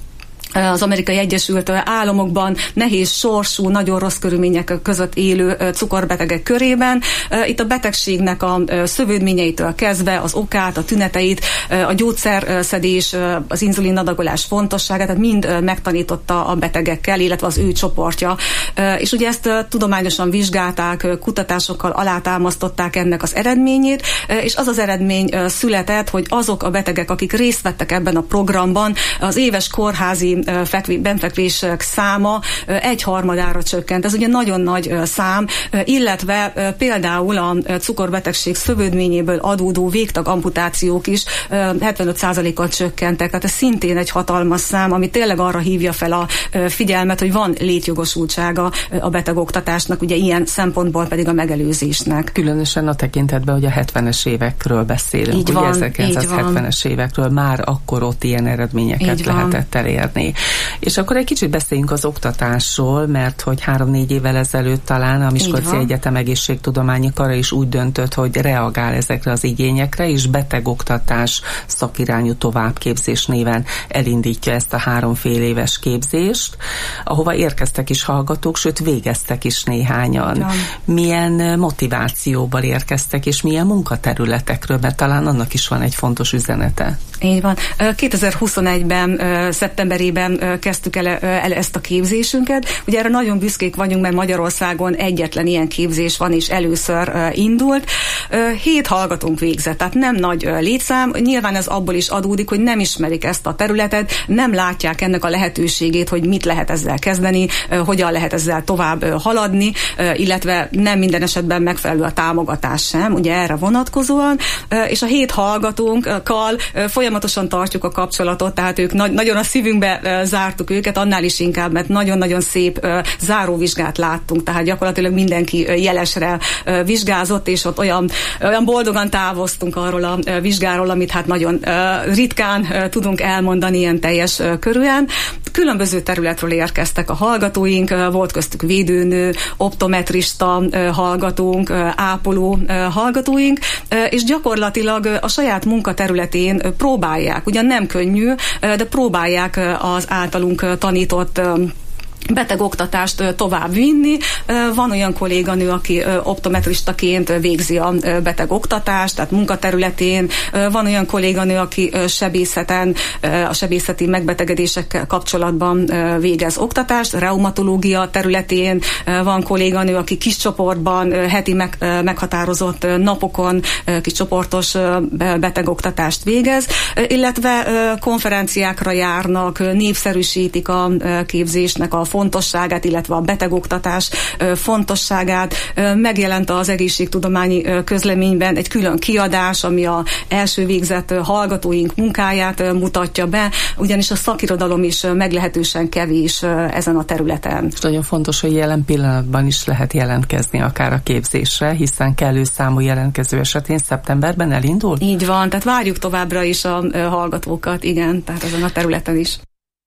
az Amerikai Egyesült Államokban nehéz sorsú, nagyon rossz körülmények között élő cukorbetegek körében. Itt a betegségnek a szövődményeitől kezdve az okát, a tüneteit, a gyógyszerszedés, az inzulinadagolás fontosságát, tehát mind megtanította a betegekkel, illetve az ő csoportja. És ugye ezt tudományosan vizsgálták, kutatásokkal alátámasztották ennek az eredményét, és az az eredmény született, hogy azok a betegek, akik részt vettek ebben a programban, az éves kórházi fekvé, benfekvések száma egyharmadára csökkent. Ez ugye nagyon nagy szám, illetve például a cukorbetegség szövődményéből adódó végtag amputációk is hetvenöt százalékkal csökkentek. Tehát ez szintén egy hatalmas szám, ami tényleg arra hívja fel a figyelmet, hogy van létjogosultsága a betegoktatásnak, ugye ilyen szempontból pedig a megelőzésnek. Különösen a tekintetben, hogy a hetvenes évekről beszélünk. Így ugye van, ezerkilencszázhetvenes évekről már akkor ott ilyen eredményeket így lehetett van. elérni. És akkor egy kicsit beszéljünk az oktatásról, mert hogy három-négy évvel ezelőtt talán a Miskolci Egyetem Egészségtudományi Kara is úgy döntött, hogy reagál ezekre az igényekre, és betegoktatás szakirányú továbbképzés néven elindítja ezt a háromfél éves képzést, ahova érkeztek is hallgatók, sőt végeztek is néhányan. Ja. Milyen motivációval érkeztek, és milyen munkaterületekről, mert talán annak is van egy fontos üzenete. Így van. kétezer-huszonegyben szeptemberében kezdtük el, el ezt a képzésünket. Ugye erre nagyon büszkék vagyunk, mert Magyarországon egyetlen ilyen képzés van, és először indult. Hét hallgatónk végzett, tehát nem nagy létszám. Nyilván ez abból is adódik, hogy nem ismerik ezt a területet, nem látják ennek a lehetőségét, hogy mit lehet ezzel kezdeni, hogyan lehet ezzel tovább haladni, illetve nem minden esetben megfelelő a támogatás sem, ugye erre vonatkozóan. És a hét hallgatónkkal folyamatosan tartjuk a kapcsolatot, tehát ők na- nagyon a szívünkbe uh, zártuk őket, annál is inkább, mert nagyon-nagyon szép uh, záróvizsgát láttunk, tehát gyakorlatilag mindenki uh, jelesre uh, vizsgázott, és ott olyan, olyan boldogan távoztunk arról a uh, vizsgáról, amit hát nagyon uh, ritkán uh, tudunk elmondani ilyen teljes uh, körülön. Különböző területről érkeztek a hallgatóink, uh, volt köztük védőnő, optometrista uh, hallgatónk, uh, ápoló uh, hallgatóink, uh, és gyakorlatilag uh, a saját munkaterületén uh, próbálják, ugyan nem könnyű, de próbálják az általunk tanított betegoktatást tovább vinni. Van olyan kolléganő, aki optometristaként végzi a betegoktatást, tehát munkaterületén. Van olyan kolléganő, aki sebészeten, a sebészeti megbetegedésekkel kapcsolatban végez oktatást, reumatológia területén. Van kolléganő, aki kis csoportban, heti meg, meghatározott napokon kis csoportos betegoktatást végez, illetve konferenciákra járnak, népszerűsítik a képzésnek a fontosságát, illetve a betegoktatás fontosságát. Megjelent az egészségtudományi közleményben egy külön kiadás, ami a első végzett hallgatóink munkáját mutatja be, ugyanis a szakirodalom is meglehetősen kevés ezen a területen. És nagyon fontos, hogy jelen pillanatban is lehet jelentkezni akár a képzésre, hiszen kellő számú jelentkező esetén szeptemberben elindul? Így van, tehát várjuk továbbra is a hallgatókat, igen, tehát ezen a területen is.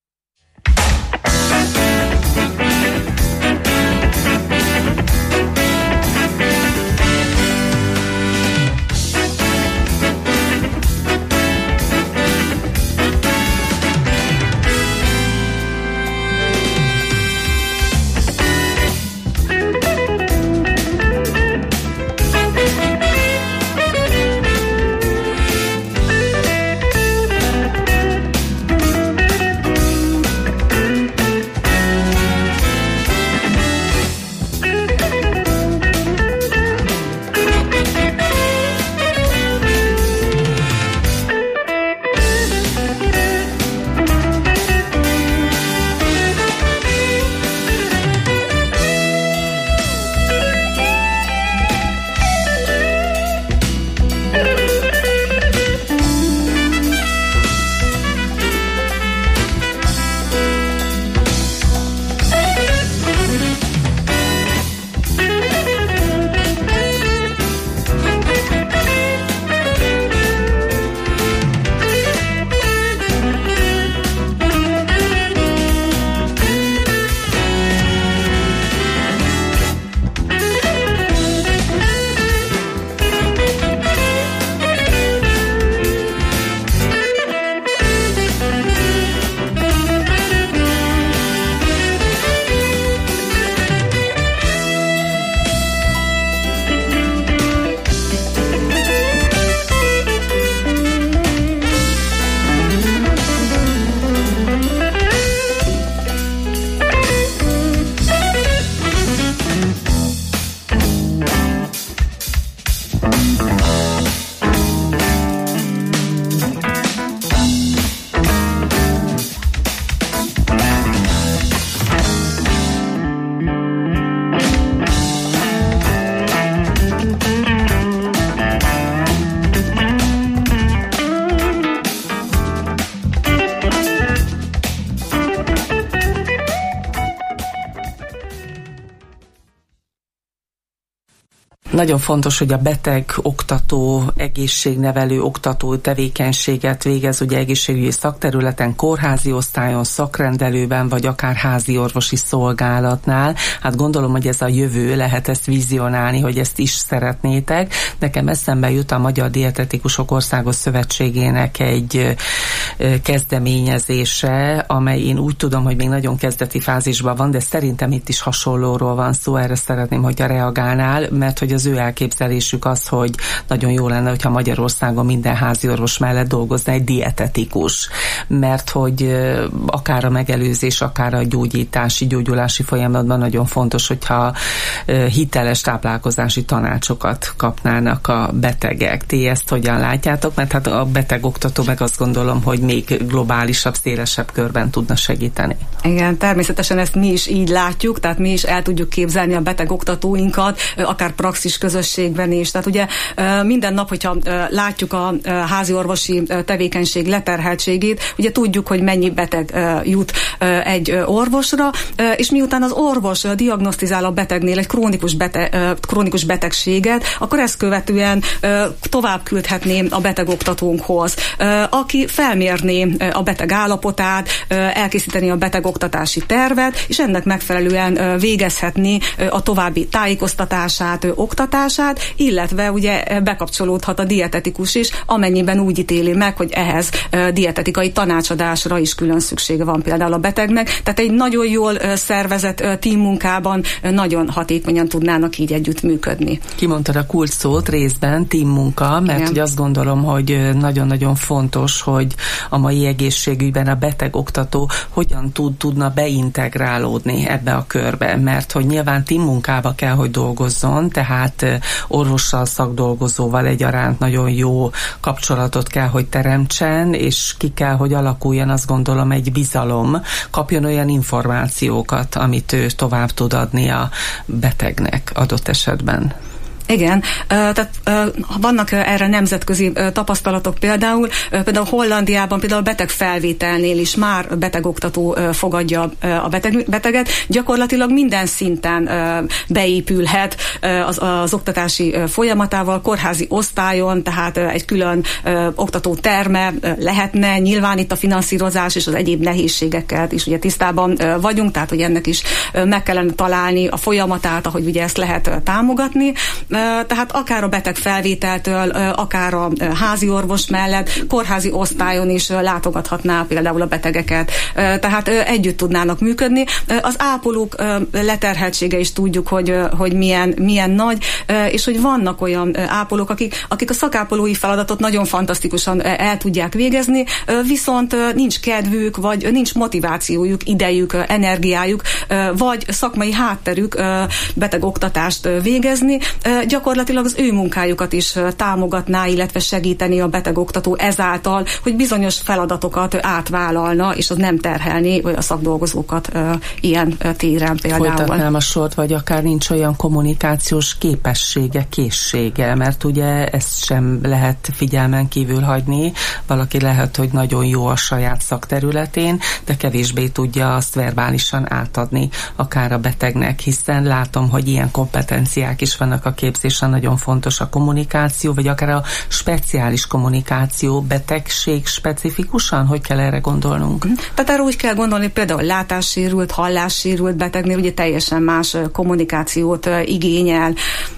Nagyon fontos, hogy a beteg oktató, egészségnevelő oktató tevékenységet végez, ugye egészségügyi szakterületen, kórházi osztályon, szakrendelőben, vagy akár házi orvosi szolgálatnál. Hát gondolom, hogy ez a jövő, lehet ezt vizionálni, hogy ezt is szeretnétek. Nekem eszembe jut a Magyar Dietetikusok Országos Szövetségének egy kezdeményezése, amely én úgy tudom, hogy még nagyon kezdeti fázisban van, de szerintem itt is hasonlóról van szó, erre szeretném, hogyha reagálnál, mert hogy az ő elképzelésük az, hogy nagyon jó lenne, hogyha Magyarországon minden házi orvos mellett dolgozna egy dietetikus, mert hogy akár a megelőzés, akár a gyógyítási, gyógyulási folyamatban nagyon fontos, hogyha hiteles táplálkozási tanácsokat kapnának a betegek. Ti ezt hogyan látjátok? Mert hát a betegoktató meg azt gondolom, hogy még globálisabb, szélesebb körben tudna segíteni. Igen, természetesen ezt mi is így látjuk, tehát mi is el tudjuk képzelni a betegoktatóinkat, akár praxis közösségben is. Tehát ugye minden nap, hogyha látjuk a háziorvosi tevékenység leterheltségét, ugye tudjuk, hogy mennyi beteg jut egy orvosra, és miután az orvos diagnosztizál a betegnél egy krónikus, beteg, krónikus betegséget, akkor ezt követően tovább küldhetné a betegoktatónkhoz, aki felmérné a beteg állapotát, elkészíteni a betegoktatási tervet, és ennek megfelelően végezhetné a további tájékoztatását, oktatását, oktatását, illetve ugye bekapcsolódhat a dietetikus is, amennyiben úgy ítéli meg, hogy ehhez dietetikai tanácsadásra is külön szüksége van például a betegnek. Tehát egy nagyon jól szervezett teammunkában nagyon hatékonyan tudnának így együtt működni. Kimondtad a kulcs szót részben, teammunka, mert hogy azt gondolom, hogy nagyon-nagyon fontos, hogy a mai egészségügyben a betegoktató hogyan tud, tudna beintegrálódni ebbe a körbe, mert hogy nyilván teammunkába kell, hogy dolgozzon, tehát orvossal, szakdolgozóval egyaránt nagyon jó kapcsolatot kell, hogy teremtsen, és ki kell, hogy alakuljon, azt gondolom, egy bizalom, kapjon olyan információkat, amit ő tovább tud adni a betegnek adott esetben. Igen, tehát vannak erre nemzetközi tapasztalatok például, például Hollandiában például beteg felvételnél is már betegoktató fogadja a beteg, beteget, gyakorlatilag minden szinten beépülhet az, az oktatási folyamatával, kórházi osztályon, tehát egy külön oktató terme lehetne, nyilván itt a finanszírozás és az egyéb nehézségekkel is ugye tisztában vagyunk, tehát hogy ennek is meg kellene találni a folyamatát, ahogy ugye ezt lehet támogatni. Tehát akár a beteg felvételtől, akár a házi orvos mellett, kórházi osztályon is látogathatná például a betegeket. Tehát együtt tudnának működni. Az ápolók leterheltsége is tudjuk, hogy, hogy milyen, milyen nagy, és hogy vannak olyan ápolók, akik, akik a szakápolói feladatot nagyon fantasztikusan el tudják végezni, viszont nincs kedvük, vagy nincs motivációjuk, idejük, energiájuk, vagy szakmai hátterük betegoktatást végezni. Gyakorlatilag az ő munkájukat is támogatná, illetve segíteni a betegoktató ezáltal, hogy bizonyos feladatokat átvállalna, és az nem terhelni a szakdolgozókat ilyen téren például. Folytatnám a sort, vagy akár nincs olyan kommunikációs képessége, készsége, mert ugye ezt sem lehet figyelmen kívül hagyni. Valaki lehet, hogy nagyon jó a saját szakterületén, de kevésbé tudja azt verbálisan átadni akár a betegnek, hiszen látom, hogy ilyen kompetenciák is vannak a képzésen, nagyon fontos a kommunikáció, vagy akár a speciális kommunikáció, betegség specifikusan, hogy kell erre gondolnunk? Tehát erre úgy kell gondolni, például látássérült, hallássérült betegnél ugye teljesen más kommunikációt igényel.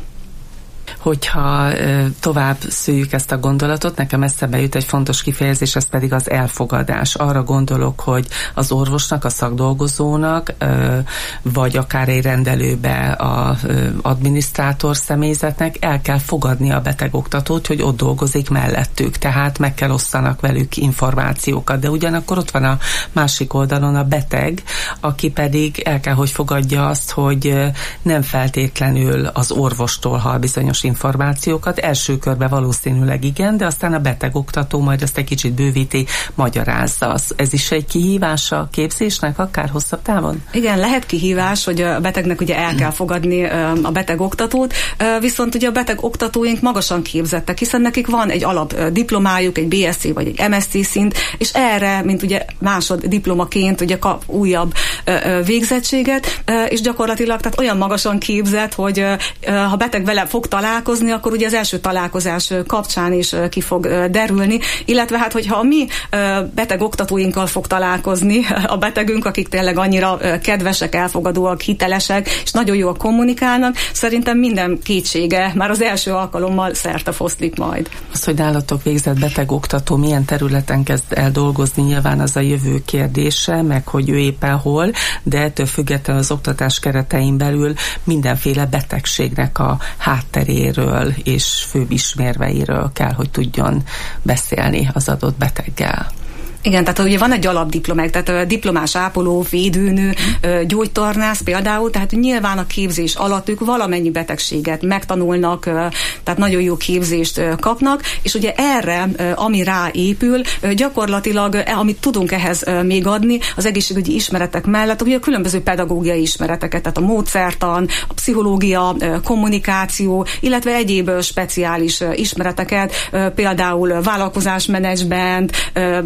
Hogyha ö, tovább szőjük ezt a gondolatot, nekem eszembe jut egy fontos kifejezés, ez pedig az elfogadás. Arra gondolok, hogy az orvosnak, a szakdolgozónak, ö, vagy akár egy rendelőbe a ö, adminisztrátor személyzetnek el kell fogadni a betegoktatót, hogy ott dolgozik mellettük, tehát meg kell osztanak velük információkat, de ugyanakkor ott van a másik oldalon a beteg, aki pedig el kell, hogy fogadja azt, hogy nem feltétlenül az orvostól hall bizonyos információkat, első körben valószínűleg igen, de aztán a betegoktató majd azt egy kicsit bővíti, magyarázza. Ez is egy kihívás a képzésnek, akár hosszabb távon? Igen, lehet kihívás, hogy a betegnek ugye el kell fogadni a betegoktatót, viszont ugye a betegoktatóink magasan képzettek, hiszen nekik van egy alapdiplomájuk, egy bé es cé vagy egy em es cé szint, és erre, mint ugye másod diplomaként ugye kap újabb végzettséget, és gyakorlatilag tehát olyan magasan képzett, hogy ha beteg vele fog találkozni, akkor ugye az első találkozás kapcsán is ki fog derülni, illetve hát, hogyha a mi beteg oktatóinkkal fog találkozni a betegünk, akik tényleg annyira kedvesek, elfogadóak, hitelesek, és nagyon jól kommunikálnak, szerintem minden kétsége már az első alkalommal szerte foszlik majd. Az, hogy nálatok végzett beteg oktató milyen területen kezd el dolgozni, nyilván az a jövő kérdése, meg hogy ő éppen hol, de ettől függetlenül az oktatás keretein belül mindenféle betegségnek a hátteréről és főbb ismérveiről kell, hogy tudjon beszélni az adott beteggel. Igen, tehát ugye van egy alapdiplomák, tehát diplomás ápoló, védőnő, gyógytornász például, tehát nyilván a képzés alatt ők valamennyi betegséget megtanulnak, tehát nagyon jó képzést kapnak, és ugye erre, ami ráépül, gyakorlatilag, amit tudunk ehhez még adni, az egészségügyi ismeretek mellett, ugye a különböző pedagógiai ismereteket, tehát a módszertan, a pszichológia, kommunikáció, illetve egyéb speciális ismereteket, például vállalkozásmenedzsment, élet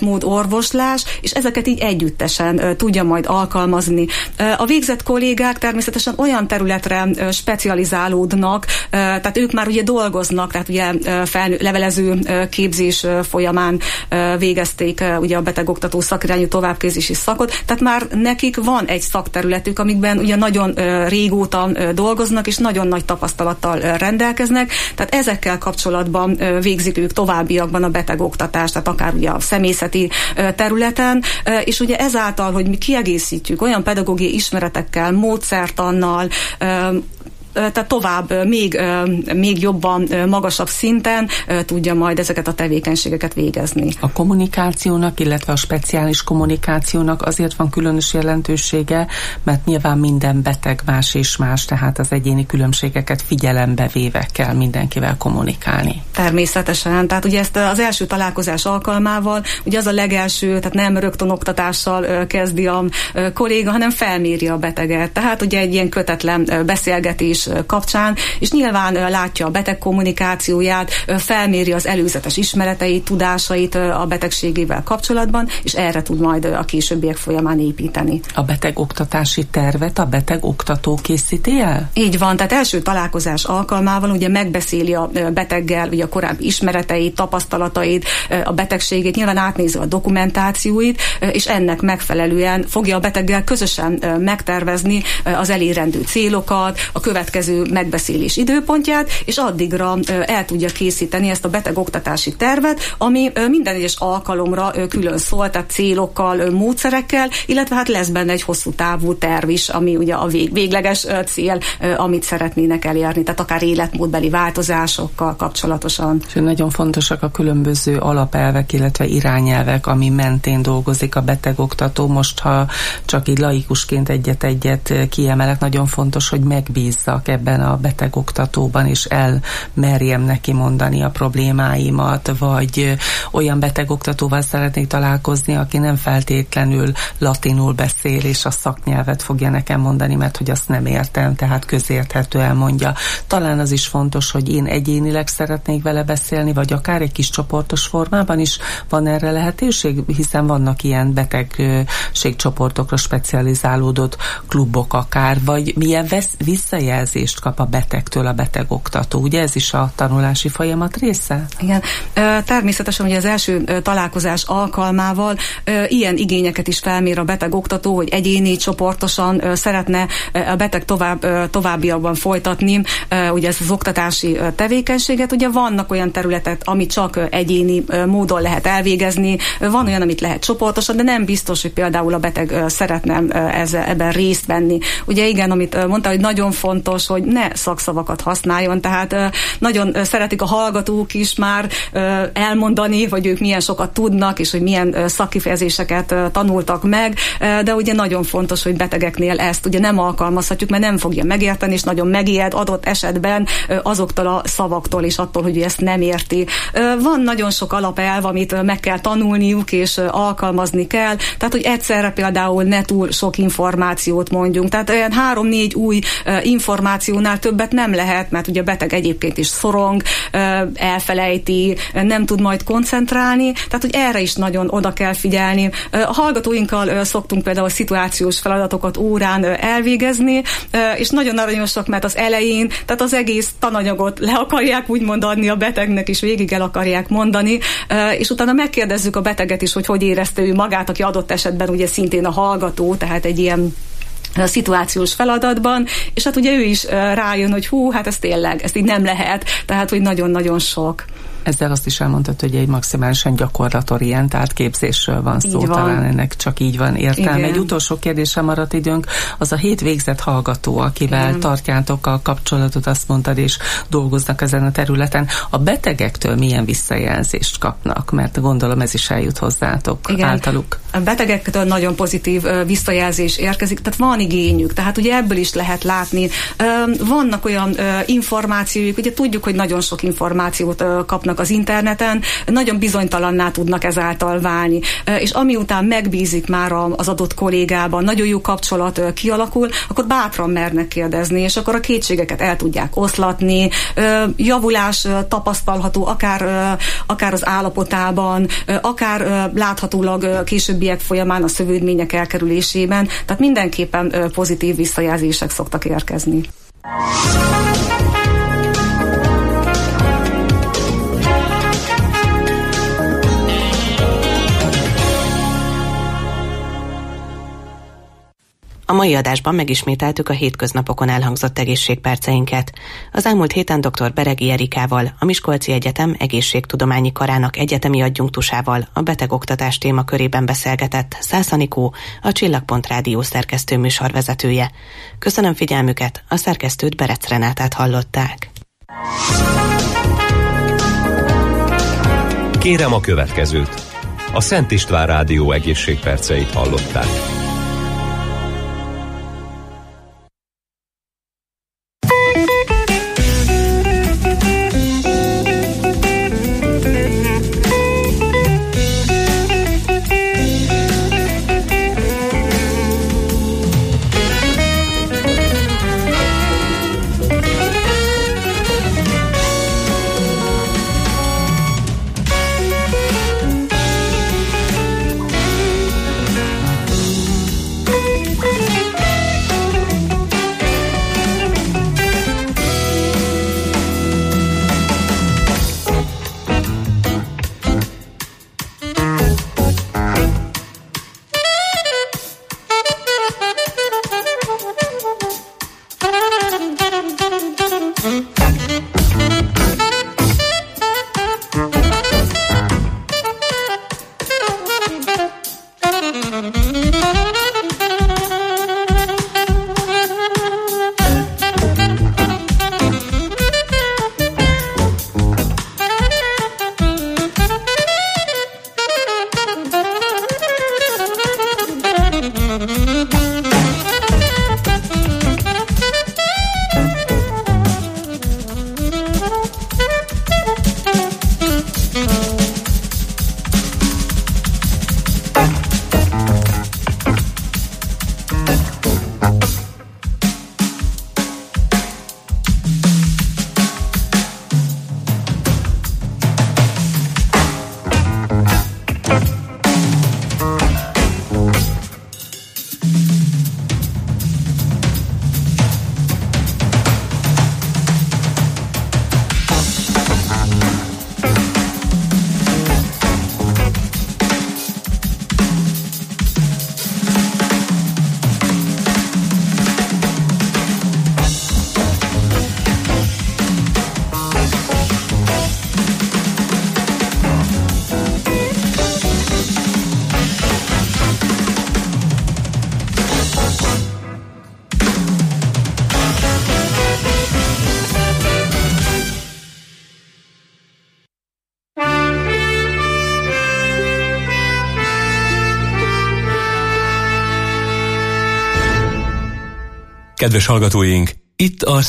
életmód orvoslás, és ezeket így együttesen tudja majd alkalmazni. A végzett kollégák természetesen olyan területre specializálódnak, tehát ők már ugye dolgoznak, tehát ugye felnő, levelező képzés folyamán végezték ugye a betegoktató szakirányú továbbképzési szakot, tehát már nekik van egy szakterületük, amikben ugye nagyon régóta dolgoznak, és nagyon nagy tapasztalattal rendelkeznek, tehát ezekkel kapcsolatban végzik ők továbbiakban a betegoktatást, tehát akár ugye a személyzeti területen, és ugye ezáltal, hogy mi kiegészítjük olyan pedagógiai ismeretekkel, módszertannal, tehát tovább, még, még jobban, magasabb szinten tudja majd ezeket a tevékenységeket végezni. A kommunikációnak, illetve a speciális kommunikációnak azért van különös jelentősége, mert nyilván minden beteg más és más, tehát az egyéni különbségeket figyelembe véve kell mindenkivel kommunikálni. Természetesen, tehát ugye ezt az első találkozás alkalmával, ugye az a legelső, tehát nem rögtön oktatással kezdi a kolléga, hanem felméri a beteget. Tehát ugye egy ilyen kötetlen beszélgetés kapcsán, és nyilván látja a beteg kommunikációját, felméri az előzetes ismereteit, tudásait a betegségével kapcsolatban, és erre tud majd a későbbiek folyamán építeni. A betegoktatási tervet a betegoktató készíti el? Így van, tehát első találkozás alkalmával ugye megbeszéli a beteggel ugye a korábbi ismereteit, tapasztalatait, a betegségét, nyilván átnézi a dokumentációit, és ennek megfelelően fogja a beteggel közösen megtervezni az elérendő célokat, a következő megbeszélés időpontját, és addigra el tudja készíteni ezt a betegoktatási tervet, ami minden egyes alkalomra külön szól, tehát célokkal, módszerekkel, illetve hát lesz benne egy hosszú távú terv is, ami ugye a vég, végleges cél, amit szeretnének elérni, tehát akár életmódbeli változásokkal kapcsolatosan. És nagyon fontosak a különböző alapelvek, illetve irányelvek, ami mentén dolgozik a betegoktató. Most, ha csak így laikusként egyet-egyet kiemelek, nagyon fontos, hogy megbízzak ebben a betegoktatóban, és elmerjem neki mondani a problémáimat, vagy olyan betegoktatóval szeretnék találkozni, aki nem feltétlenül latinul beszél, és a szaknyelvet fogja nekem mondani, mert hogy azt nem értem, tehát közérthetően mondja. Talán az is fontos, hogy én egyénileg szeretnék vele beszélni, vagy akár egy kis csoportos formában is van erre lehetőség, hiszen vannak ilyen betegségcsoportokra specializálódott klubok akár, vagy milyen vesz, visszajelzést kap a betegtől a betegoktató. Ugye ez is a tanulási folyamat része? Igen. Természetesen ugye az első találkozás alkalmával ilyen igényeket is felmér a betegoktató, hogy egyéni, csoportosan szeretne a beteg tovább, továbbiakban folytatni ugye ez az oktatási tevékenységet. Ugye vannak olyan területek, ami csak egyéni módon lehet elvégezni, van olyan, amit lehet csoportosan, de nem biztos, hogy például a beteg szeretne ezzel, ebben részt venni. Ugye igen, amit mondta, hogy nagyon fontos, hogy ne szakszavakat használjon, tehát nagyon szeretik a hallgatók is már elmondani, hogy ők milyen sokat tudnak, és hogy milyen szakkifejezéseket tanultak meg, de ugye nagyon fontos, hogy betegeknél ezt ugye nem alkalmazhatjuk, mert nem fogja megérteni, és nagyon megijed adott esetben azoktól a szavaktól, és attól, hogy ezt nem érti. Van nagyon sok alapelv, amit meg kell tanulniuk, és alkalmazni kell, tehát, hogy egyszerre például ne túl sok információt mondjunk, tehát olyan három-négy új információnál többet nem lehet, mert ugye a beteg egyébként is szorong, elfelejti, nem tud majd koncentrálni, tehát hogy erre is nagyon oda kell figyelni. A hallgatóinkkal szoktunk például szituációs feladatokat órán elvégezni, és nagyon aranyosak, mert az elején, tehát az egész tananyagot le akarják úgymond adni a betegnek, és végig el akarják mondani, és utána megkérdezzük a beteget is, hogy hogy érezte ő magát, aki adott esetben ugye szintén a hallgató, tehát egy ilyen a szituációs feladatban, és hát ugye ő is rájön, hogy hú, hát ez tényleg, ezt így nem lehet, tehát hogy nagyon-nagyon sok. Ezzel azt is elmondtad, hogy egy maximálisan gyakorlatorientált képzésről van szó, van. Talán ennek csak így van értelme. Igen. Egy utolsó kérdésem maradt időnk, az a hét végzett hallgató, akivel igen. tartjátok a kapcsolatot, azt mondtad, és dolgoznak ezen a területen. A betegektől milyen visszajelzést kapnak? Mert gondolom ez is eljut hozzátok igen. általuk. A betegektől nagyon pozitív visszajelzés érkezik, tehát van igényük, tehát ugye ebből is lehet látni. Vannak olyan információik, ugye tudjuk, hogy nagyon sok információt kapnak vannak az interneten, nagyon bizonytalanná tudnak ezáltal válni. És amiután megbízik már az adott kollégában, nagyon jó kapcsolat kialakul, akkor bátran mernek kérdezni, és akkor a kétségeket el tudják oszlatni, javulás tapasztalható akár, akár az állapotában, akár láthatólag későbbiek folyamán a szövődmények elkerülésében, tehát mindenképpen pozitív visszajelzések szoktak érkezni. A mai adásban megismételtük a hétköznapokon elhangzott egészségperceinket. Az elmúlt héten dr. Beregi Erikával, a Miskolci Egyetem Egészségtudományi Karának egyetemi adjunktusával a betegoktatás témakörében beszélgetett Szász Anikó, a Csillagpont Rádió szerkesztő műsorvezetője. Köszönöm figyelmüket, a szerkesztőt Berec Renátát hallották. Kérem a következőt. A Szent István Rádió egészségperceit hallották. Kedves hallgatóink, itt a